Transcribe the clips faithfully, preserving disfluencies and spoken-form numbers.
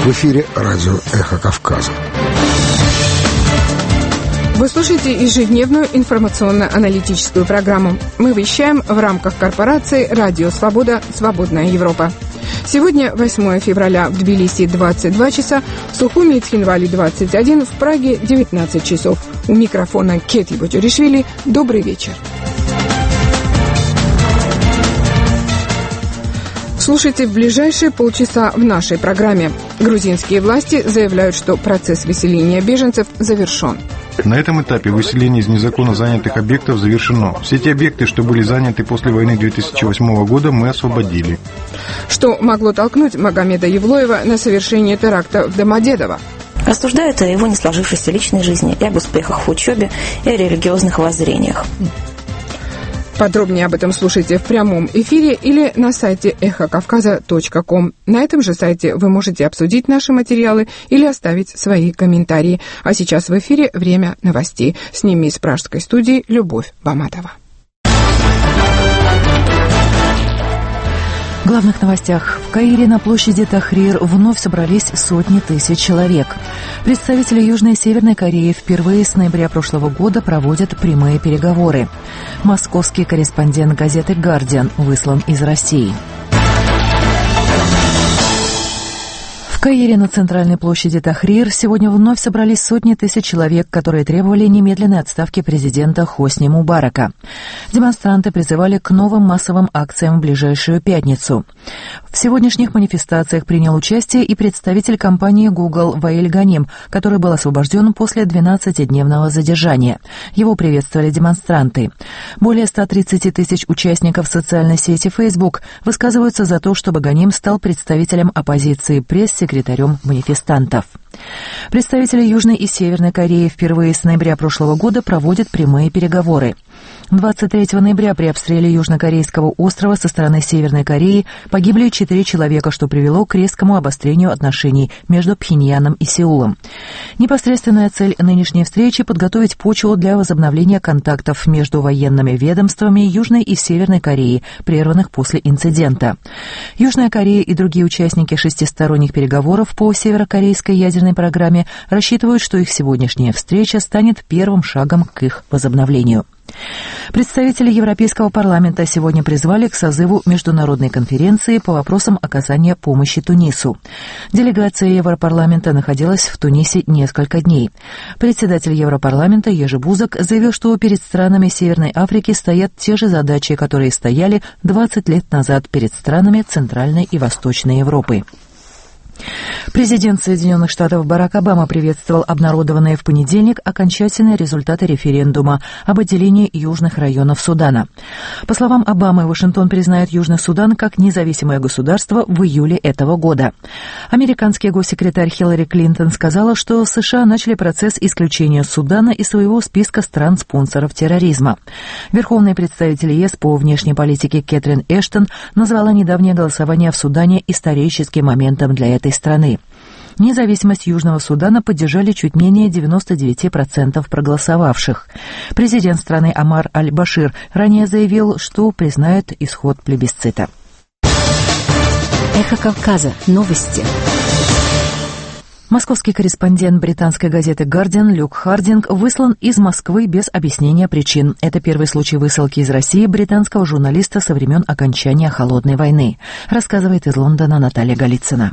В эфире радио «Эхо Кавказа». Вы слушаете ежедневную информационно-аналитическую программу. Мы вещаем в рамках корпорации «Радио Свобода. Свободная Европа». Сегодня восьмое февраля, в Тбилиси двадцать два часа, в Сухуми и Цхинвале двадцать один, в Праге девятнадцать часов. У микрофона Кетти Бутюришвили. Добрый вечер. Слушайте в ближайшие полчаса в нашей программе. Грузинские власти заявляют, что процесс выселения беженцев завершен. На этом этапе выселение из незаконно занятых объектов завершено. Все те объекты, что были заняты после войны две тысячи восьмого года, мы освободили. Что могло толкнуть Магомеда Евлоева на совершение теракта в Домодедово? Рассуждают о его не сложившейся личной жизни, и об успехах в учебе, и о религиозных воззрениях. Подробнее об этом слушайте в прямом эфире или на сайте эхо кавказа точка ком. На этом же сайте вы можете обсудить наши материалы или оставить свои комментарии. А сейчас в эфире время новостей. С ними из пражской студии Любовь Баматова. В главных новостях. В Каире на площади Тахрир вновь собрались сотни тысяч человек. Представители Южной и Северной Кореи впервые с ноября прошлого года проводят прямые переговоры. Московский корреспондент газеты «Гардиан» выслан из России. В Каире на центральной площади Тахрир сегодня вновь собрались сотни тысяч человек, которые требовали немедленной отставки президента Хосни Мубарака. Демонстранты призывали к новым массовым акциям в ближайшую пятницу. В сегодняшних манифестациях принял участие и представитель компании Google Ваиль Ганим, который был освобожден после двенадцатидневного задержания. Его приветствовали демонстранты. Более ста тридцати тысяч участников социальной сети Facebook высказываются за то, чтобы Ганим стал представителем оппозиции, пресс-секретарем манифестантов. Представители Южной и Северной Кореи впервые с ноября прошлого года проводят прямые переговоры. двадцать третьего ноября при обстреле южнокорейского острова со стороны Северной Кореи погибли четыре человека, что привело к резкому обострению отношений между Пхеньяном и Сеулом. Непосредственная цель нынешней встречи – подготовить почву для возобновления контактов между военными ведомствами Южной и Северной Кореи, прерванных после инцидента. Южная Корея и другие участники шестисторонних переговоров по северокорейской ядерной программе рассчитывают, что их сегодняшняя встреча станет первым шагом к их возобновлению. Представители Европейского парламента сегодня призвали к созыву международной конференции по вопросам оказания помощи Тунису. Делегация Европарламента находилась в Тунисе несколько дней. Председатель Европарламента Ежи Бузок заявил, что перед странами Северной Африки стоят те же задачи, которые стояли двадцать лет назад перед странами Центральной и Восточной Европы. Президент Соединенных Штатов Барак Обама приветствовал обнародованные в понедельник окончательные результаты референдума об отделении южных районов Судана. По словам Обамы, Вашингтон признает Южный Судан как независимое государство в июле этого года. Американский госсекретарь Хиллари Клинтон сказала, что США начали процесс исключения Судана из своего списка стран-спонсоров терроризма. Верховный представитель ЕС по внешней политике Кэтрин Эштон назвала недавнее голосование в Судане историческим моментом для этой страны. Независимость Южного Судана поддержали чуть менее девяносто девять процентов проголосовавших. Президент страны Омар Аль-Башир ранее заявил, что признает исход плебисцита. Эхо Кавказа. Новости. Московский корреспондент британской газеты «Гардиан» Люк Хардинг выслан из Москвы без объяснения причин. Это первый случай высылки из России британского журналиста со времен окончания Холодной войны, рассказывает из Лондона Наталья Голицына.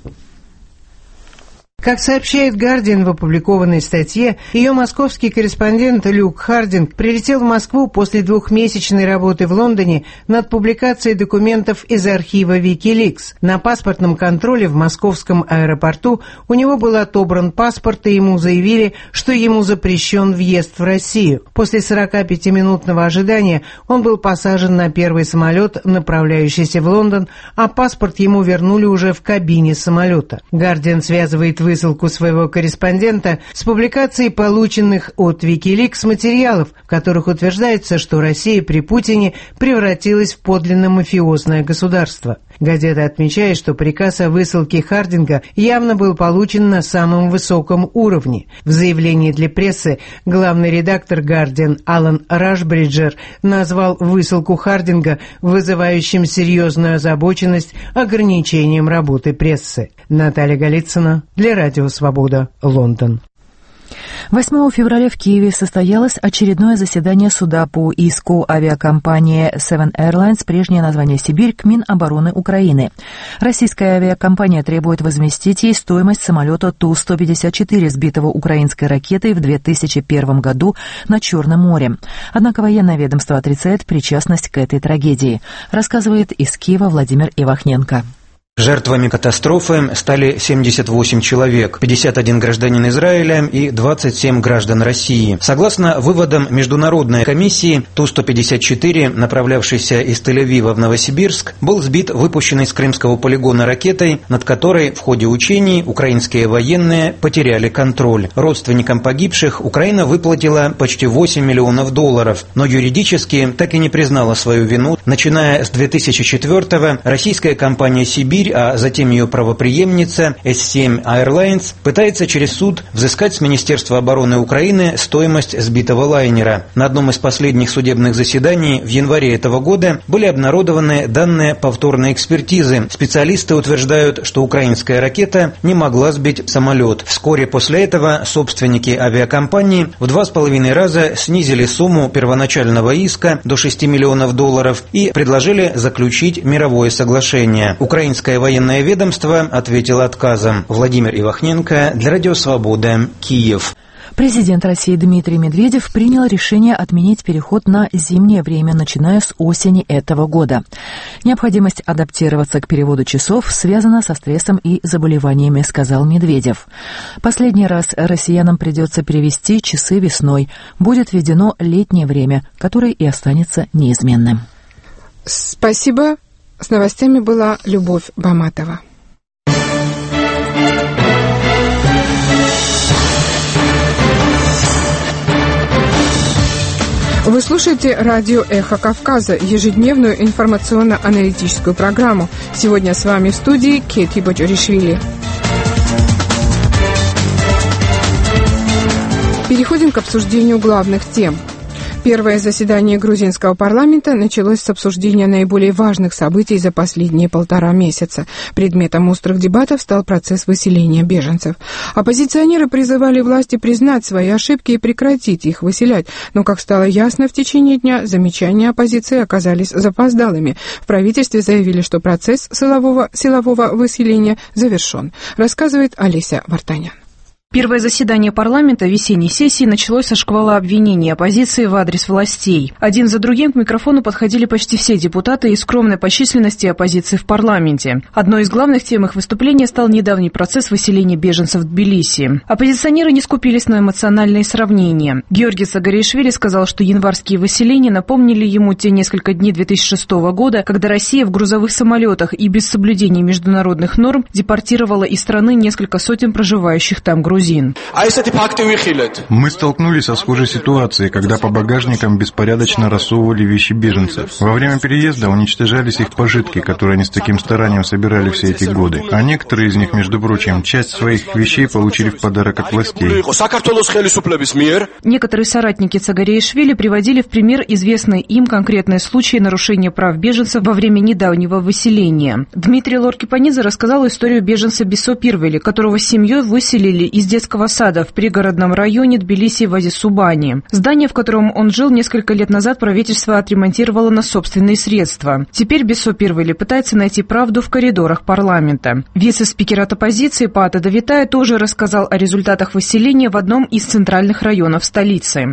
Как сообщает «Гардиан» в опубликованной статье, ее московский корреспондент Люк Хардинг прилетел в Москву после двухмесячной работы в Лондоне над публикацией документов из архива Викиликс. На паспортном контроле в московском аэропорту у него был отобран паспорт, и ему заявили, что ему запрещен въезд в Россию. После сорокапятиминутного ожидания он был посажен на первый самолет, направляющийся в Лондон, а паспорт ему вернули уже в кабине самолета. «Гардиан» связывает высылку своего корреспондента с публикацией полученных от Викиликс материалов, в которых утверждается, что Россия при Путине превратилась в подлинно мафиозное государство. Газета отмечает, что приказ о высылке Хардинга явно был получен на самом высоком уровне. В заявлении для прессы главный редактор «Гардиан» Алан Рашбриджер назвал высылку Хардинга вызывающим серьезную озабоченность ограничением работы прессы. Наталья Голицына для Радио Свобода, Лондон. восьмого февраля в Киеве состоялось очередное заседание суда по иску авиакомпании Seven Airlines, прежнее название «Сибирь», к Минобороны Украины. Российская авиакомпания требует возместить ей стоимость самолета Ту сто пятьдесят четыре, сбитого украинской ракетой в две тысячи первом году на Черном море. Однако военное ведомство отрицает причастность к этой трагедии, рассказывает из Киева Владимир Ивахненко. Жертвами катастрофы стали семьдесят восемь человек, пятьдесят один гражданин Израиля и двадцать семь граждан России. Согласно выводам международной комиссии, Ту сто пятьдесят четыре, направлявшийся из Тель-Авива в Новосибирск, был сбит выпущенной с крымского полигона ракетой, над которой в ходе учений украинские военные потеряли контроль. Родственникам погибших Украина выплатила почти восемь миллионов долларов, но юридически так и не признала свою вину. Начиная с две тысячи четвёртого российская компания «Сибирь», а затем ее правопреемница эс семь Airlines пытается через суд взыскать с Министерства обороны Украины стоимость сбитого лайнера. На одном из последних судебных заседаний в январе этого года были обнародованы данные повторной экспертизы. Специалисты утверждают, что украинская ракета не могла сбить самолет. Вскоре после этого собственники авиакомпании в два с половиной раза снизили сумму первоначального иска до шести миллионов долларов и предложили заключить мировое соглашение. Украинская военное ведомство ответило отказом. Владимир Ивахненко для Радио Свобода, Киев. Президент России Дмитрий Медведев принял решение отменить переход на зимнее время, начиная с осени этого года. Необходимость адаптироваться к переводу часов связана со стрессом и заболеваниями, сказал Медведев. Последний раз россиянам придется перевести часы весной. Будет введено летнее время, которое и останется неизменным. Спасибо. С новостями была Любовь Баматова. Вы слушаете радио «Эхо Кавказа», ежедневную информационно-аналитическую программу. Сегодня с вами в студии Кети Боджоришвили. Переходим к обсуждению главных тем. Первое заседание грузинского парламента началось с обсуждения наиболее важных событий за последние полтора месяца. Предметом острых дебатов стал процесс выселения беженцев. Оппозиционеры призывали власти признать свои ошибки и прекратить их выселять. Но, как стало ясно в течение дня, замечания оппозиции оказались запоздалыми. В правительстве заявили, что процесс силового, силового выселения завершен. Рассказывает Олеся Вартанян. Первое заседание парламента весенней сессии началось со шквала обвинений оппозиции в адрес властей. Один за другим к микрофону подходили почти все депутаты из скромной по численности оппозиции в парламенте. Одной из главных тем их выступления стал недавний процесс выселения беженцев в Тбилиси. Оппозиционеры не скупились на эмоциональные сравнения. Георгий Сагаришвили сказал, что январские выселения напомнили ему те несколько дней две тысячи шестого года, когда Россия в грузовых самолетах и без соблюдения международных норм депортировала из страны несколько сотен проживающих там грузин. Мы столкнулись со схожей ситуацией, когда по багажникам беспорядочно рассовывали вещи беженцев. Во время переезда уничтожались их пожитки, которые они с таким старанием собирали все эти годы. А некоторые из них, между прочим, часть своих вещей получили в подарок от властей. Некоторые соратники Цагариашвили приводили в пример известные им конкретные случаи нарушения прав беженцев во время недавнего выселения. Дмитрий Лоркипанидзе рассказал историю беженца Бисо Пирвели, которого с семьей выселили из детского сада в пригородном районе Тбилиси-Вази-Субани. Здание, в котором он жил несколько лет назад, правительство отремонтировало на собственные средства. Теперь Бисо Пирвели пытается найти правду в коридорах парламента. Вице-спикер от оппозиции Паата Давитая тоже рассказал о результатах выселения в одном из центральных районов столицы.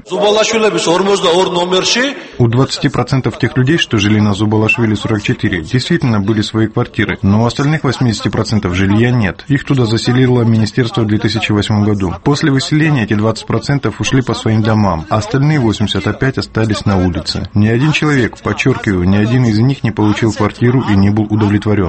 У двадцати процентов тех людей, что жили на Зубалашвили сорок четыре, действительно были свои квартиры, но у остальных восьмидесяти процентов жилья нет. Их туда заселило Министерство в две тысячи восьмом восьмом году. После выселения эти двадцать процентов ушли по своим домам, а остальные восемьдесят процентов опять остались на улице. Ни один человек, подчеркиваю, ни один из них не получил квартиру и не был удовлетворен.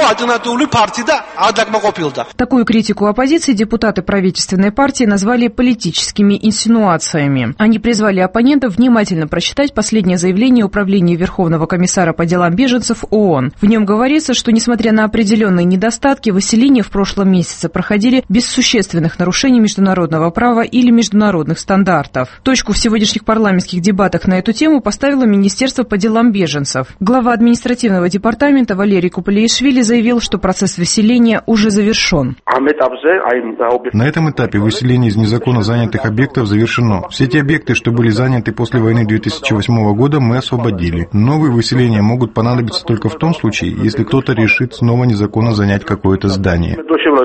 Такую критику оппозиции депутаты правительственной партии назвали политическими инсинуациями. Они призвали оппонентов внимательно прочитать последнее заявление Управления Верховного комиссара по делам беженцев ООН. В нем говорится, что, несмотря на определенные недостатки, выселения в прошлом месяце проходили без существенных нарушений международного права или международных стандартов. Точку в сегодняшних парламентских дебатах на эту тему поставило Министерство по делам беженцев. Глава административного департамента Валерий Купалиишвили заявил, что процесс выселения уже завершен. На этом этапе выселение из незаконно занятых объектов завершено. Все те объекты, что были заняты после войны две тысячи восьмого года, мы освободили. Новые выселения могут понадобиться только в том случае, если кто-то решит снова незаконно занять какое-то здание.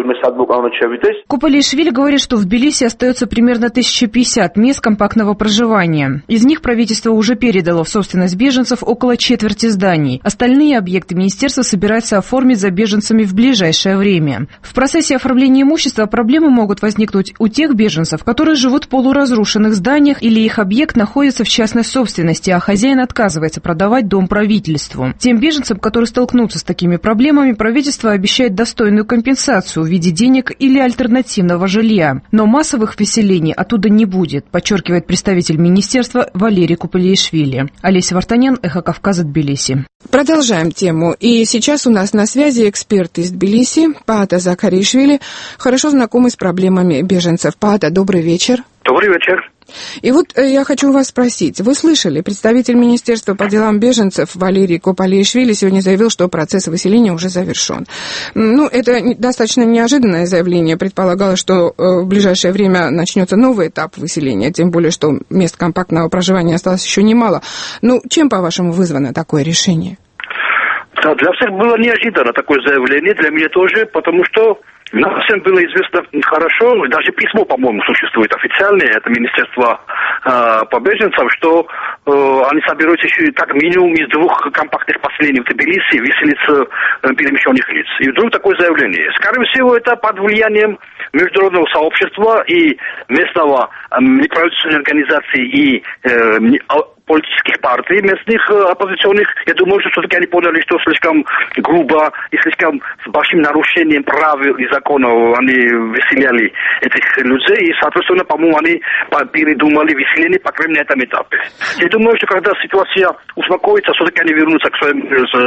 Купалиишвили говорит, что в Тбилиси остается примерно тысяча пятьдесят мест компактного проживания. Из них правительство уже передало в собственность беженцев около четверти зданий. Остальные объекты министерство собирается оформить за беженцами в ближайшее время. В процессе оформления имущества проблемы могут возникнуть у тех беженцев, которые живут в полуразрушенных зданиях или их объект находится в частной собственности, а хозяин отказывается продавать дом правительству. Тем беженцам, которые столкнутся с такими проблемами, правительство обещает достойную компенсацию в виде денег или альтернативного жилья. Но массовых выселений оттуда не будет, подчеркивает представитель министерства Валерий Купалиишвили. Олеся Вартанян, Эхо Кавказа, Тбилиси. Продолжаем тему. И сейчас у нас на связи эксперт из Тбилиси Паата Закаришвили, хорошо знакомый с проблемами беженцев. Паата, добрый вечер. Добрый вечер. И вот я хочу вас спросить. Вы слышали, представитель Министерства по делам беженцев Валерий Купалиишвили сегодня заявил, что процесс выселения уже завершен. Ну, это достаточно неожиданное заявление. Предполагалось, что в ближайшее время начнется новый этап выселения, тем более, что мест компактного проживания осталось еще немало. Ну, чем, по-вашему, вызвано такое решение? Да, для всех было неожиданно такое заявление, для меня тоже, потому что нам всем было известно хорошо, даже письмо, по-моему, существует официальное, это Министерство э, по беженцам, что э, они собираются еще как минимум из двух компактных поселений в Тбилиси выселить э, перемещенных лиц. И вдруг такое заявление. Скорее всего, это под влиянием международного сообщества и местного э, неправительственной организации и э, политических партий местных оппозиционных. Я думаю, что все-таки они поняли, что слишком грубо и слишком с большим нарушением правил и законов они выселяли этих людей. И, соответственно, по-моему, они передумали выселение, по крайней мере, на этом этапе. Я думаю, что когда ситуация успокоится, все-таки они вернутся к, своим,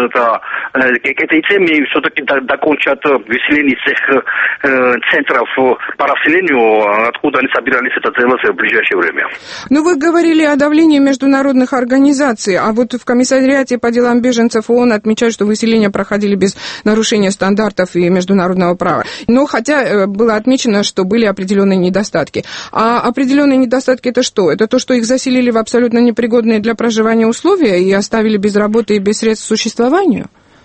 к этой теме и все-таки докончат выселение всех центров по расселению, откуда они собирались это делать в ближайшее время. Ну, вы говорили о давлении международных организаций, а вот в комиссариате по делам беженцев ООН отмечают, что выселения проходили без нарушения стандартов и международного права. Но хотя было отмечено, что были определенные недостатки. А определенные недостатки это что? Это то, что их заселили в абсолютно непригодные для проживания условия и оставили без работы и без средств к существованию?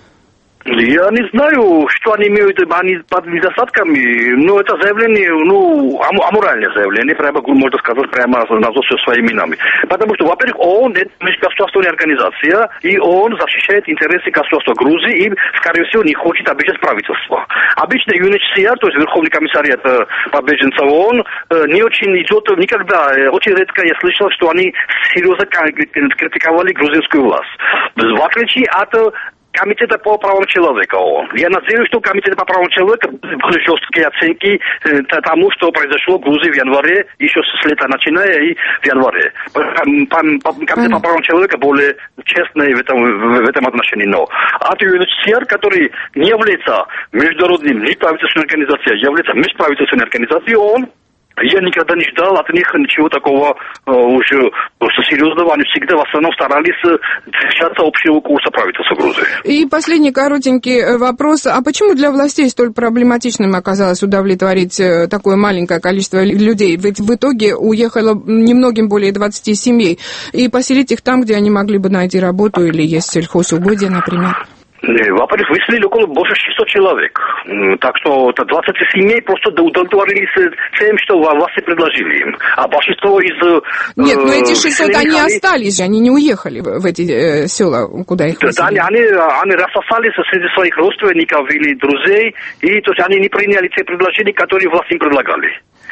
Я не знаю, что они имеют они под недостатками, но это заявление, ну, аморальное заявление, прямо, можно сказать, прямо назвать своими именами. Потому что, во-первых, ООН – это межгосударственная организация, и ООН защищает интересы государства Грузии и, скорее всего, не хочет обижать правительство. Обычно ю эн эйч си ар, то есть Верховный комиссариат по беженцам ООН, не очень идет, никогда, очень редко я слышал, что они серьезно критиковали грузинскую власть. В отличие от Комитета по правам человека ООН. Я надеюсь, что Комитет по правам человека были жесткие оценки э, тому, что произошло в Грузии в январе, еще с лета начиная и в январе. Комитет по правам человека более честный в этом, в этом отношении. Но от ю эн эйч си ар, который не является международным неправительственной организацией, является межправительственной организацией ООН, я никогда не ждал от них ничего такого э, уже серьезного. Они всегда в основном старались держаться общего курса правительства Грузии. И последний коротенький вопрос. А почему для властей столь проблематичным оказалось удовлетворить такое маленькое количество людей? Ведь в итоге уехало немногим более двадцати семей. И поселить их там, где они могли бы найти работу или есть сельхозугодие, например? Во-первых, выселили около больше шестисот человек. Так что двадцать семей просто удовлетворились тем, что власти предложили им. А большинство из... Нет, но эти шестьсот, они, они остались же, они не уехали в эти э, села, куда их выселили. Да, они, они, они рассосались среди своих родственников или друзей, и то есть они не приняли те предложения, которые власти им предлагали.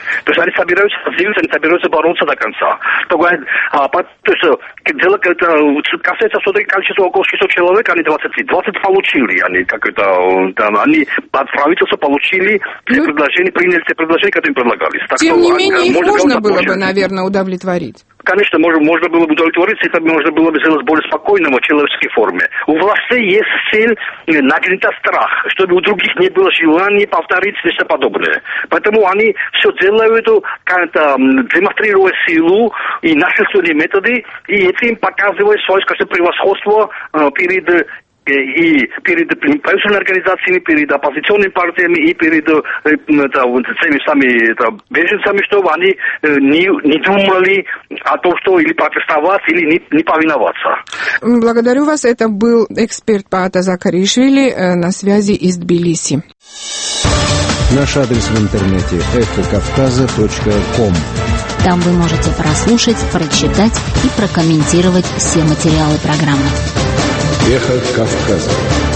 То есть они собираются развиваться, они собираются бороться до конца. То, а, то есть дело касается все-таки количества около шестисот человек, они двадцать. двадцать получили, они как это, там, они от правительства получили те ну, предложения, приняли те предложения, которые им предлагались. Так тем что, не менее, их можно было бы, наверное, удовлетворить. Конечно, можно, можно было бы удовлетвориться, это можно было бы сделать в более спокойной, человеческой форме. У властей есть цель нагнетать страх, чтобы у других не было желания повторить нечто подобное. Поэтому они все делают, как-то демонстрируя силу и насильственные методы, и этим показывая свое, скажем, превосходство э, перед и перед правительственными организациями, перед оппозиционными партиями и перед теми самыми беженцами, чтобы они не, не думали о том, что или протестовать, или не, не повиноваться. Благодарю вас. Это был эксперт Паата Закаришвили на связи из Тбилиси. Наш адрес в интернете эхо кавказа точка ком. Там вы можете прослушать, прочитать и прокомментировать все материалы программы. Эхо Кавказа.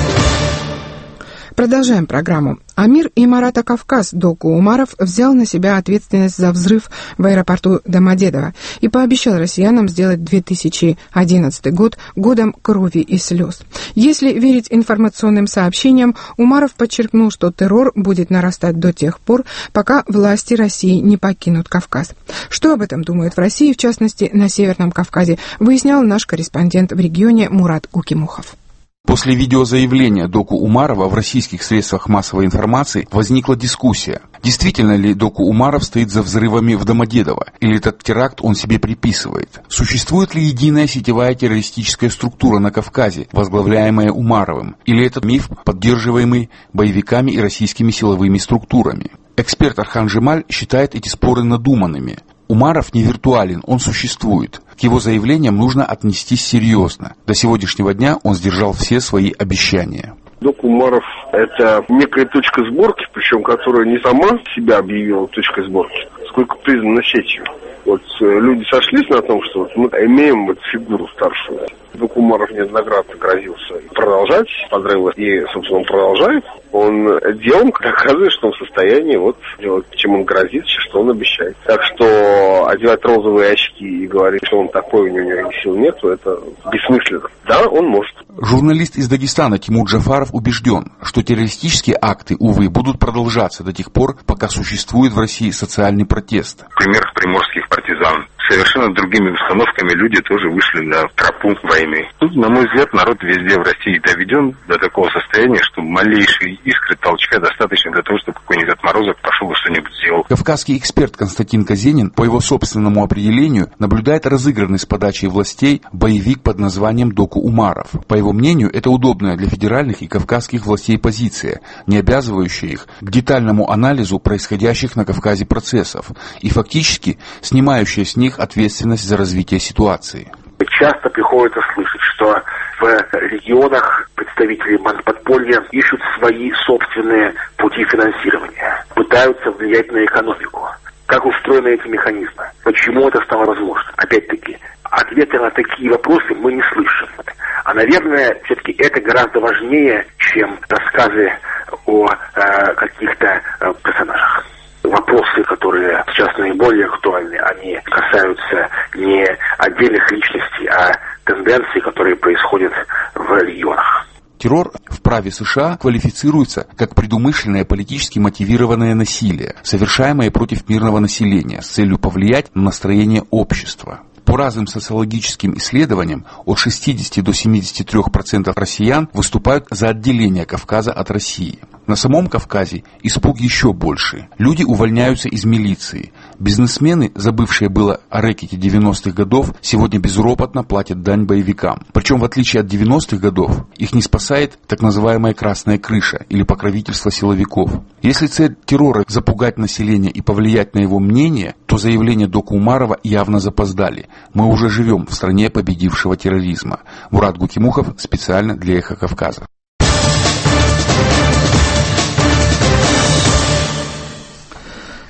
Продолжаем программу. Амир Имарата Кавказ Доку Умаров взял на себя ответственность за взрыв в аэропорту Домодедово и пообещал россиянам сделать две тысячи одиннадцатый год годом крови и слез. Если верить информационным сообщениям, Умаров подчеркнул, что террор будет нарастать до тех пор, пока власти России не покинут Кавказ. Что об этом думают в России, в частности, на Северном Кавказе, выяснял наш корреспондент в регионе Мурат Гукимухов. После видеозаявления Доку Умарова в российских средствах массовой информации возникла дискуссия. Действительно ли Доку Умаров стоит за взрывами в Домодедово, или этот теракт он себе приписывает? Существует ли единая сетевая террористическая структура на Кавказе, возглавляемая Умаровым, или этот миф, поддерживаемый боевиками и российскими силовыми структурами? Эксперт Архан Жемаль считает эти споры надуманными. Умаров не виртуален, он существует. К его заявлениям нужно отнестись серьезно. До сегодняшнего дня он сдержал все свои обещания. Док Умаров – это некая точка сборки, причем которая не сама себя объявила точкой сборки, сколько признана сетью. Вот люди сошлись на том, что вот мы имеем вот фигуру старшую. Док Умаров неоднократно грозился продолжать подрывы, и, собственно, он продолжает. Он делом доказывает, что он в состоянии вот делать, чем он грозит, что он обещает. Так что одевать розовые очки и говорить, что он такой, у него сил нету, это бессмысленно. Да, он может. Журналист из Дагестана Тимур Джафаров убежден, что террористические акты, увы, будут продолжаться до тех пор, пока существует в России социальный протест. Пример приморских партизан. Совершенно другими установками люди тоже вышли на тропу войны. Тут, на мой взгляд, народ везде в России доведен до такого состояния, что малейшие искры толчка достаточно для того, чтобы какой-нибудь отморозок пошел и что-нибудь сделал. Кавказский эксперт Константин Казенин, по его собственному определению, наблюдает разыгранный с подачей властей боевик под названием Доку Умаров. По его мнению, это удобная для федеральных и кавказских властей позиция, не обязывающая их к детальному анализу происходящих на Кавказе процессов и фактически снимающая с них ответственность за развитие ситуации. Часто приходится слышать, что в регионах представители подполья ищут свои собственные пути финансирования, пытаются влиять на экономику. Как устроены эти механизмы? Почему это стало возможно? Опять-таки, ответы на такие вопросы мы не слышим. А, наверное, все-таки это гораздо важнее, чем рассказы о э, каких-то э, персонажах. Вопросы, которые сейчас наиболее актуальны, они касаются не отдельных личностей, а тенденций, которые происходят в регионах. Террор в праве США квалифицируется как предумышленное политически мотивированное насилие, совершаемое против мирного населения с целью повлиять на настроение общества. По разным социологическим исследованиям, от шестидесяти до семидесяти трёх процентов россиян выступают за отделение Кавказа от России. На самом Кавказе испуг еще больше. Люди увольняются из милиции. Бизнесмены, забывшие было о рэкете девяностых годов, сегодня безропотно платят дань боевикам. Причем, в отличие от девяностых годов, их не спасает так называемая «красная крыша» или покровительство силовиков. Если цель террора – запугать население и повлиять на его мнение, то заявления Доку Умарова явно запоздали. Мы уже живем в стране победившего терроризма. Мурат Гукимухов специально для «Эхо Кавказа».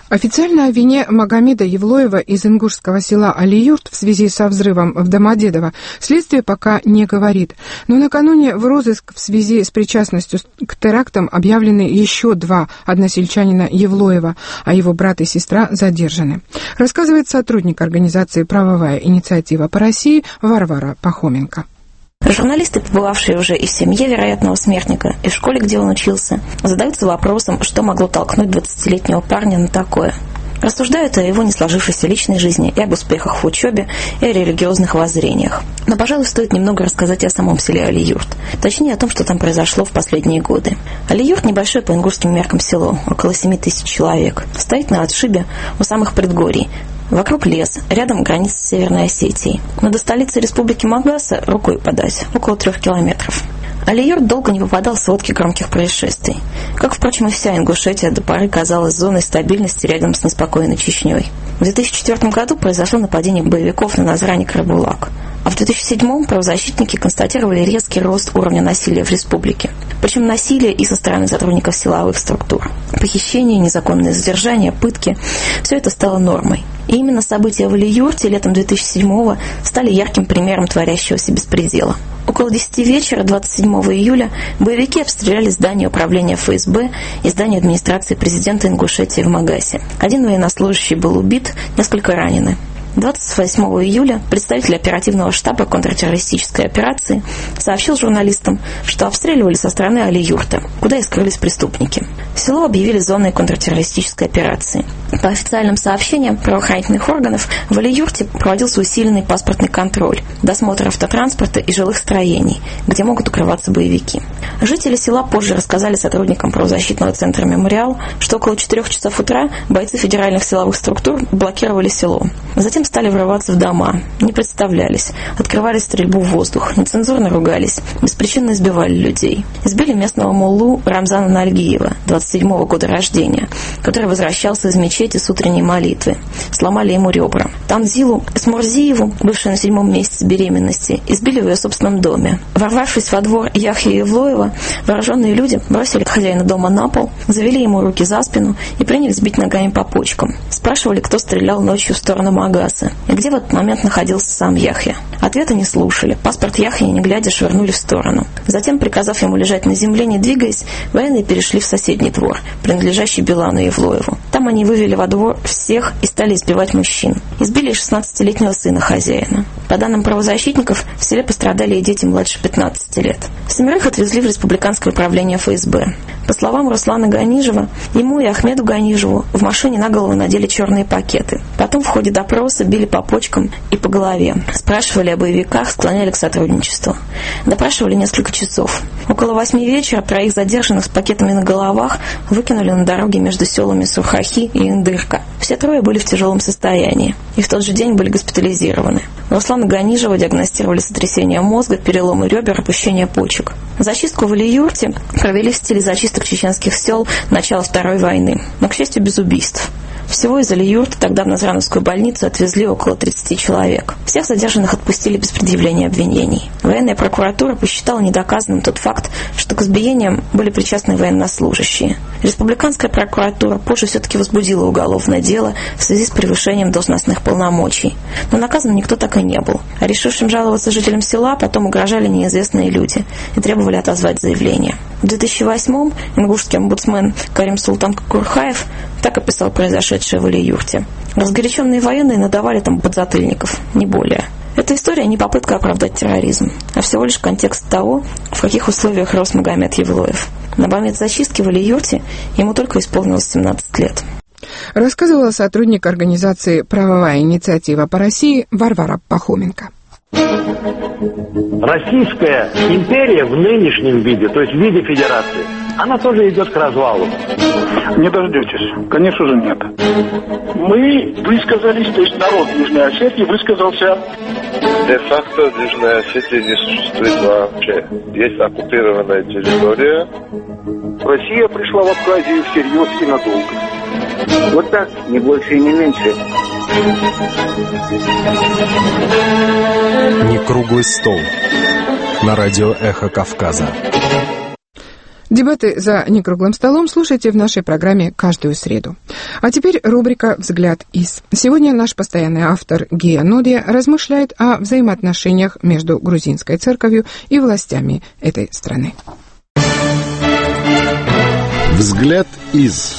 Официально о вине Магомеда Евлоева из ингушского села Алиюрт в связи со взрывом в Домодедово следствие пока не говорит. Но накануне в розыск в связи с причастностью к терактам объявлены еще два односельчанина Евлоева, а его брат и сестра задержаны. Рассказывает сотрудник организации «Правовая инициатива по России» Варвара Пахоменко. Журналисты, побывавшие уже и в семье вероятного смертника, и в школе, где он учился, задаются вопросом, что могло толкнуть двадцатилетнего парня на такое. Рассуждают о его не сложившейся личной жизни и об успехах в учебе, и о религиозных воззрениях. Но, пожалуй, стоит немного рассказать и о самом селе Алиюрт, точнее о том, что там произошло в последние годы. Алиюрт – небольшое по ингушским меркам село, около семи тысяч человек. Стоит на отшибе у самых предгорий. Вокруг лес, рядом граница с Северной Осетией. Но до столицы республики Магаса рукой подать, около трех километров. Алиюрт долго не попадал в сводки громких происшествий. Как, впрочем, и вся Ингушетия до поры казалась зоной стабильности рядом с неспокойной Чечней. В две тысячи четвёртом году произошло нападение боевиков на Назрани Карабулак. А в две тысячи седьмом правозащитники констатировали резкий рост уровня насилия в республике. Причем насилие и со стороны сотрудников силовых структур. Похищения, незаконные задержания, пытки – все это стало нормой. И именно события в Алиюрте летом две тысячи седьмого стали ярким примером творящегося беспредела. Около десяти вечера двадцать седьмого июля боевики обстреляли здание управления эф эс бэ и здание администрации президента Ингушетии в Магасе. Один военнослужащий был убит, несколько ранены. двадцать восьмого июля представитель оперативного штаба контртеррористической операции сообщил журналистам, что обстреливали со стороны Алиюрта, куда и скрылись преступники. Село объявили зоной контртеррористической операции. По официальным сообщениям правоохранительных органов, в Алиюрте проводился усиленный паспортный контроль, досмотр автотранспорта и жилых строений, где могут укрываться боевики. Жители села позже рассказали сотрудникам правозащитного центра «Мемориал», что около четырех часов утра бойцы федеральных силовых структур блокировали село. Затем стали врываться в дома, не представлялись, открывали стрельбу в воздух, нецензурно ругались, беспричинно избивали людей. Избили местного муллу Рамзана Нальгиева, двадцать седьмого года рождения, который возвращался из мечети с утренней молитвы. Сломали ему ребра. Танзилу Смурзиеву, бывшую на седьмом месяце беременности, избили в ее собственном доме. Ворвавшись во двор Яхьи Евлоева, вооруженные люди бросили хозяина дома на пол, завели ему руки за спину и принялись бить ногами по почкам. Спрашивали, кто стрелял ночью в сторону Магаса и где в этот момент находился сам Яхья. Ответа не слушали. Паспорт Яхьи, не глядя, швырнули в сторону. Затем, приказав ему лежать на земле, не двигаясь, военные перешли в соседний двор, принадлежащий Билану Евлоеву. Там они вывели во двор всех и стали избивать мужчин. Избили шестнадцатилетнего сына хозяина. По данным правозащитников, в селе пострадали и дети младше пятнадцати лет. Семерых отвезли в республиканское управление эф эс бэ. По словам Руслана Ганижева, ему и Ахмеду Ганижеву в машине на голову надели черные пакеты. Потом в ходе допроса били по почкам и по голове. Спрашивали о боевиках, склоняли к сотрудничеству. Допрашивали несколько часов. Около восьми вечера троих задержанных с пакетами на головах выкинули на дороге между селами Сурхахи и Индырка. Все трое были в тяжелом состоянии и в тот же день были госпитализированы. Руслана Ганижева диагностировали сотрясение мозга, переломы ребер, опущение почек. Зачистку в Алиюрте провели в стиле зачисток чеченских сел начала Второй войны, но, к счастью, без убийств. Всего из Алиюрта тогда в Назрановскую больницу отвезли около тридцати человек. Всех задержанных отпустили без предъявления обвинений. Военная прокуратура посчитала недоказанным тот факт, что к избиениям были причастны военнослужащие. Республиканская прокуратура позже все-таки возбудила уголовное дело в связи с превышением должностных полномочий. Но наказан никто так и не был. А решившим жаловаться жителям села потом угрожали неизвестные люди и требовали отозвать заявление. В две тысячи восьмом ингушский омбудсмен Карим Султан Курхаев так описал произошедшее в Алиюрте. Разгоряченные военные надавали там подзатыльников, не более. Эта история не попытка оправдать терроризм, а всего лишь контекст того, в каких условиях рос Магомед Евлоев. На момент зачистки в Алиюрте ему только исполнилось семнадцать лет. Рассказывала сотрудник организации «Правовая инициатива по России» Варвара Пахоменко. Российская империя в нынешнем виде, то есть в виде федерации, она тоже идет к развалу. Не дождетесь. Конечно же, нет. Мы высказались, то есть народ Южной Осетии высказался. Де-факто Южная Осетия не существует вообще. Есть оккупированная территория. Россия пришла в Абхазию всерьез и надолго. Вот так, не больше и не меньше. Не круглый стол. На радио «Эхо Кавказа». Дебаты за некруглым столом слушайте в нашей программе каждую среду. А теперь рубрика «Взгляд из». Сегодня наш постоянный автор Гия Нодия размышляет о взаимоотношениях между грузинской церковью и властями этой страны. «Взгляд из».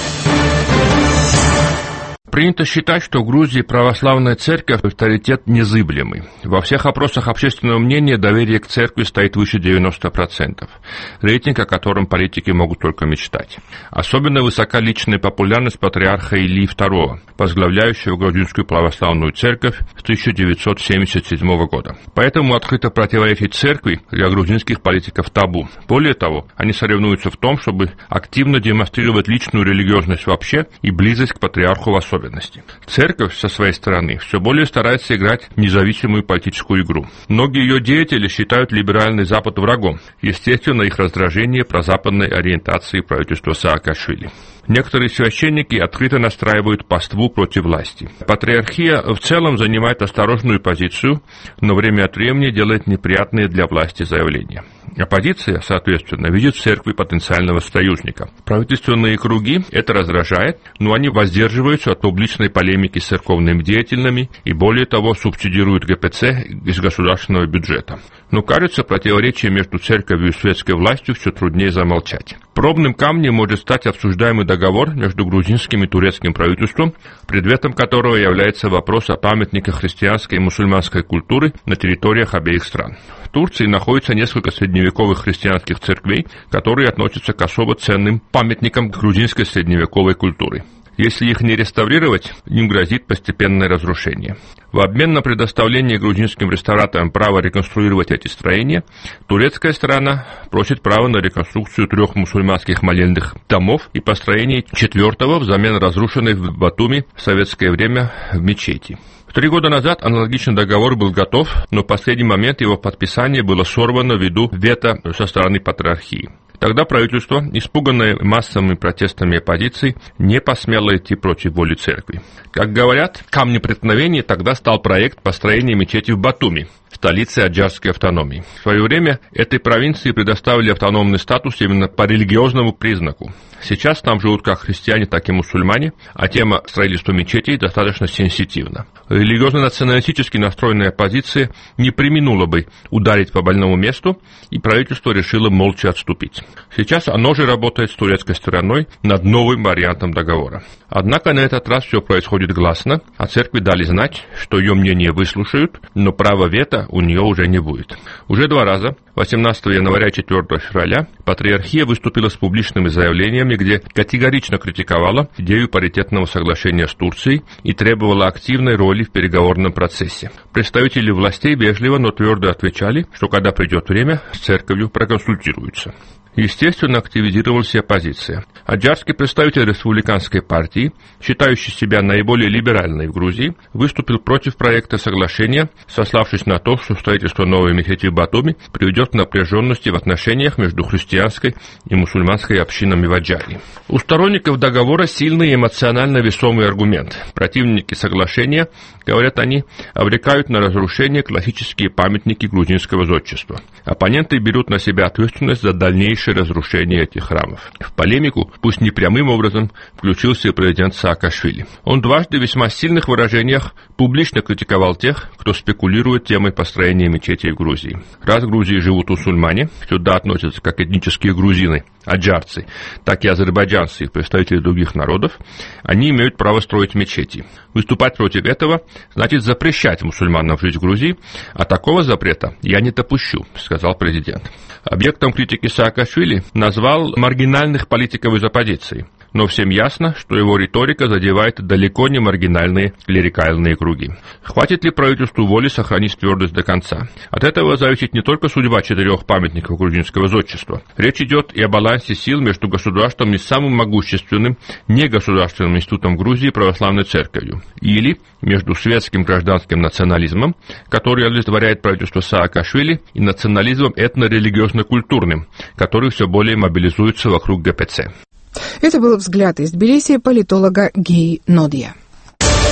Принято считать, что в Грузии православная церковь авторитет незыблемый. Во всех опросах общественного мнения доверие к церкви стоит выше девяноста процентов. Рейтинг, о котором политики могут только мечтать. Особенно высока личная популярность патриарха Илии второго, возглавляющего грузинскую православную церковь с тысяча девятьсот семьдесят седьмого года. Поэтому открыто противоречить церкви для грузинских политиков табу. Более того, они соревнуются в том, чтобы активно демонстрировать личную религиозность вообще и близость к патриарху в особенности. Церковь, со своей стороны, все более старается играть независимую политическую игру. Многие ее деятели считают либеральный Запад врагом. Естественно, их раздражение прозападной ориентации правительства Саакашвили. Некоторые священники открыто настраивают паству против власти. Патриархия в целом занимает осторожную позицию, но время от времени делает неприятные для власти заявления. Оппозиция, соответственно, видит в церкви потенциального союзника. Правительственные круги это раздражает, но они воздерживаются от публичной полемики с церковными деятелями и, более того, субсидируют ГПЦ из государственного бюджета. Но, кажется, противоречие между церковью и светской властью все труднее замолчать. Пробным камнем может стать обсуждаемый договор между грузинским и турецким правительством, предметом которого является вопрос о памятниках христианской и мусульманской культуры на территориях обеих стран. В Турции находится несколько средневековых христианских церквей, которые относятся к особо ценным памятникам грузинской средневековой культуры. Если их не реставрировать, им грозит постепенное разрушение. В обмен на предоставление грузинским реставраторам права реконструировать эти строения, турецкая сторона просит право на реконструкцию трех мусульманских молельных домов и построение четвертого взамен разрушенной в Батуми в советское время в мечети. Три года назад аналогичный договор был готов, но в последний момент его подписание было сорвано ввиду вето со стороны патриархии. Тогда правительство, испуганное массовыми протестами оппозиции, не посмело идти против воли церкви. Как говорят, камнем преткновения тогда стал проект построения мечети в Батуми, столице аджарской автономии. В свое время этой провинции предоставили автономный статус именно по религиозному признаку. Сейчас там живут как христиане, так и мусульмане, а тема строительства мечетей достаточно сенситивна. Религиозно-националистически настроенная оппозиция не преминула бы ударить по больному месту, и правительство решило молча отступить. Сейчас оно же работает с турецкой стороной над новым вариантом договора. Однако на этот раз все происходит гласно, а церкви дали знать, что ее мнение выслушают, но права вето у нее уже не будет. Уже два раза, восемнадцатого января и четвёртого февраля, патриархия выступила с публичными заявлениями, где категорично критиковала идею паритетного соглашения с Турцией и требовала активной роли в переговорном процессе. Представители властей вежливо, но твердо отвечали, что когда придет время, с церковью проконсультируются. Естественно, активизировалась и оппозиция. Аджарский представитель республиканской партии, считающий себя наиболее либеральной в Грузии, выступил против проекта соглашения, сославшись на то, что строительство новой мечети в Батуми приведет к напряженности в отношениях между христианской и мусульманской общинами в Аджарии. У сторонников договора сильный и эмоционально весомый аргумент. Противники соглашения, говорят они, обрекают на разрушение классические памятники грузинского зодчества. Оппоненты берут на себя ответственность за дальнейшее разрушение этих храмов. В полемику, пусть не прямым образом, включился президент Саакашвили. Он дважды в весьма сильных выражениях публично критиковал тех, кто спекулирует темой построения мечетей в Грузии. Раз в Грузии живут мусульмане, сюда относятся как этнические грузины, аджарцы, так и азербайджанцы и представители других народов, они имеют право строить мечети. Выступать против этого значит запрещать мусульманам жить в Грузии, а такого запрета я не допущу, сказал президент. Объектом критики Саакашвили назвал маргинальных политиков из оппозиции. Но всем ясно, что его риторика задевает далеко не маргинальные клерикальные круги. Хватит ли правительству воли сохранить твердость до конца? От этого зависит не только судьба четырех памятников грузинского зодчества. Речь идет и о балансе сил между государством и самым могущественным негосударственным институтом Грузии православной церковью. Или между светским гражданским национализмом, который олицетворяет правительство Саакашвили, и национализмом этно-религиозно-культурным, который все более мобилизуется вокруг ГПЦ. Это был взгляд из Тбилиси политолога Гии Нодия.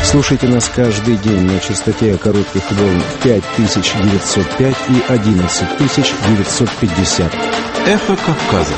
Слушайте нас каждый день на частоте коротких волн пять тысяч девятьсот пять и одиннадцать тысяч девятьсот пятьдесят. Эхо Кавказа.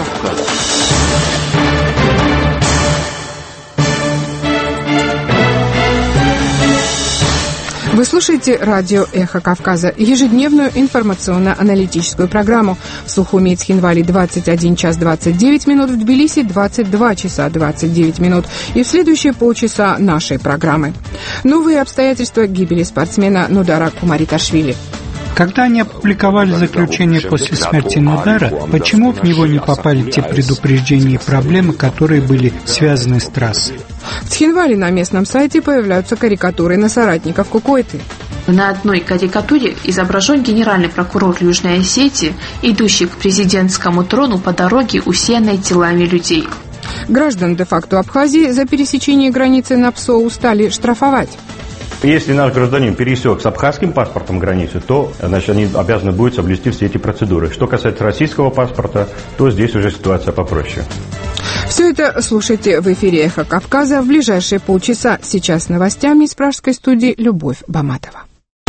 Вы слушаете радио «Эхо Кавказа», ежедневную информационно-аналитическую программу. В Сухуми и Цхинвали двадцать один час двадцать девять минут, в Тбилиси двадцать два часа двадцать девять минут. И в следующие полчаса нашей программы. Новые обстоятельства гибели спортсмена Нудара Кумариташвили. Когда они опубликовали заключение после смерти Нудара, почему в него не попали те предупреждения и проблемы, которые были связаны с трассой? В Цхинвали на местном сайте появляются карикатуры на соратников Кукойты. На одной карикатуре изображен генеральный прокурор Южной Осетии, идущий к президентскому трону по дороге, усеянной телами людей. Граждан де-факто Абхазии за пересечение границы на ПСОУ стали штрафовать. Если наш гражданин пересек с абхазским паспортом границу, то, значит, они обязаны будут соблюсти все эти процедуры. Что касается российского паспорта, то здесь уже ситуация попроще. Все это слушайте в эфире «Эхо Кавказа» в ближайшие полчаса. Сейчас с новостями из пражской студии Любовь Баматова.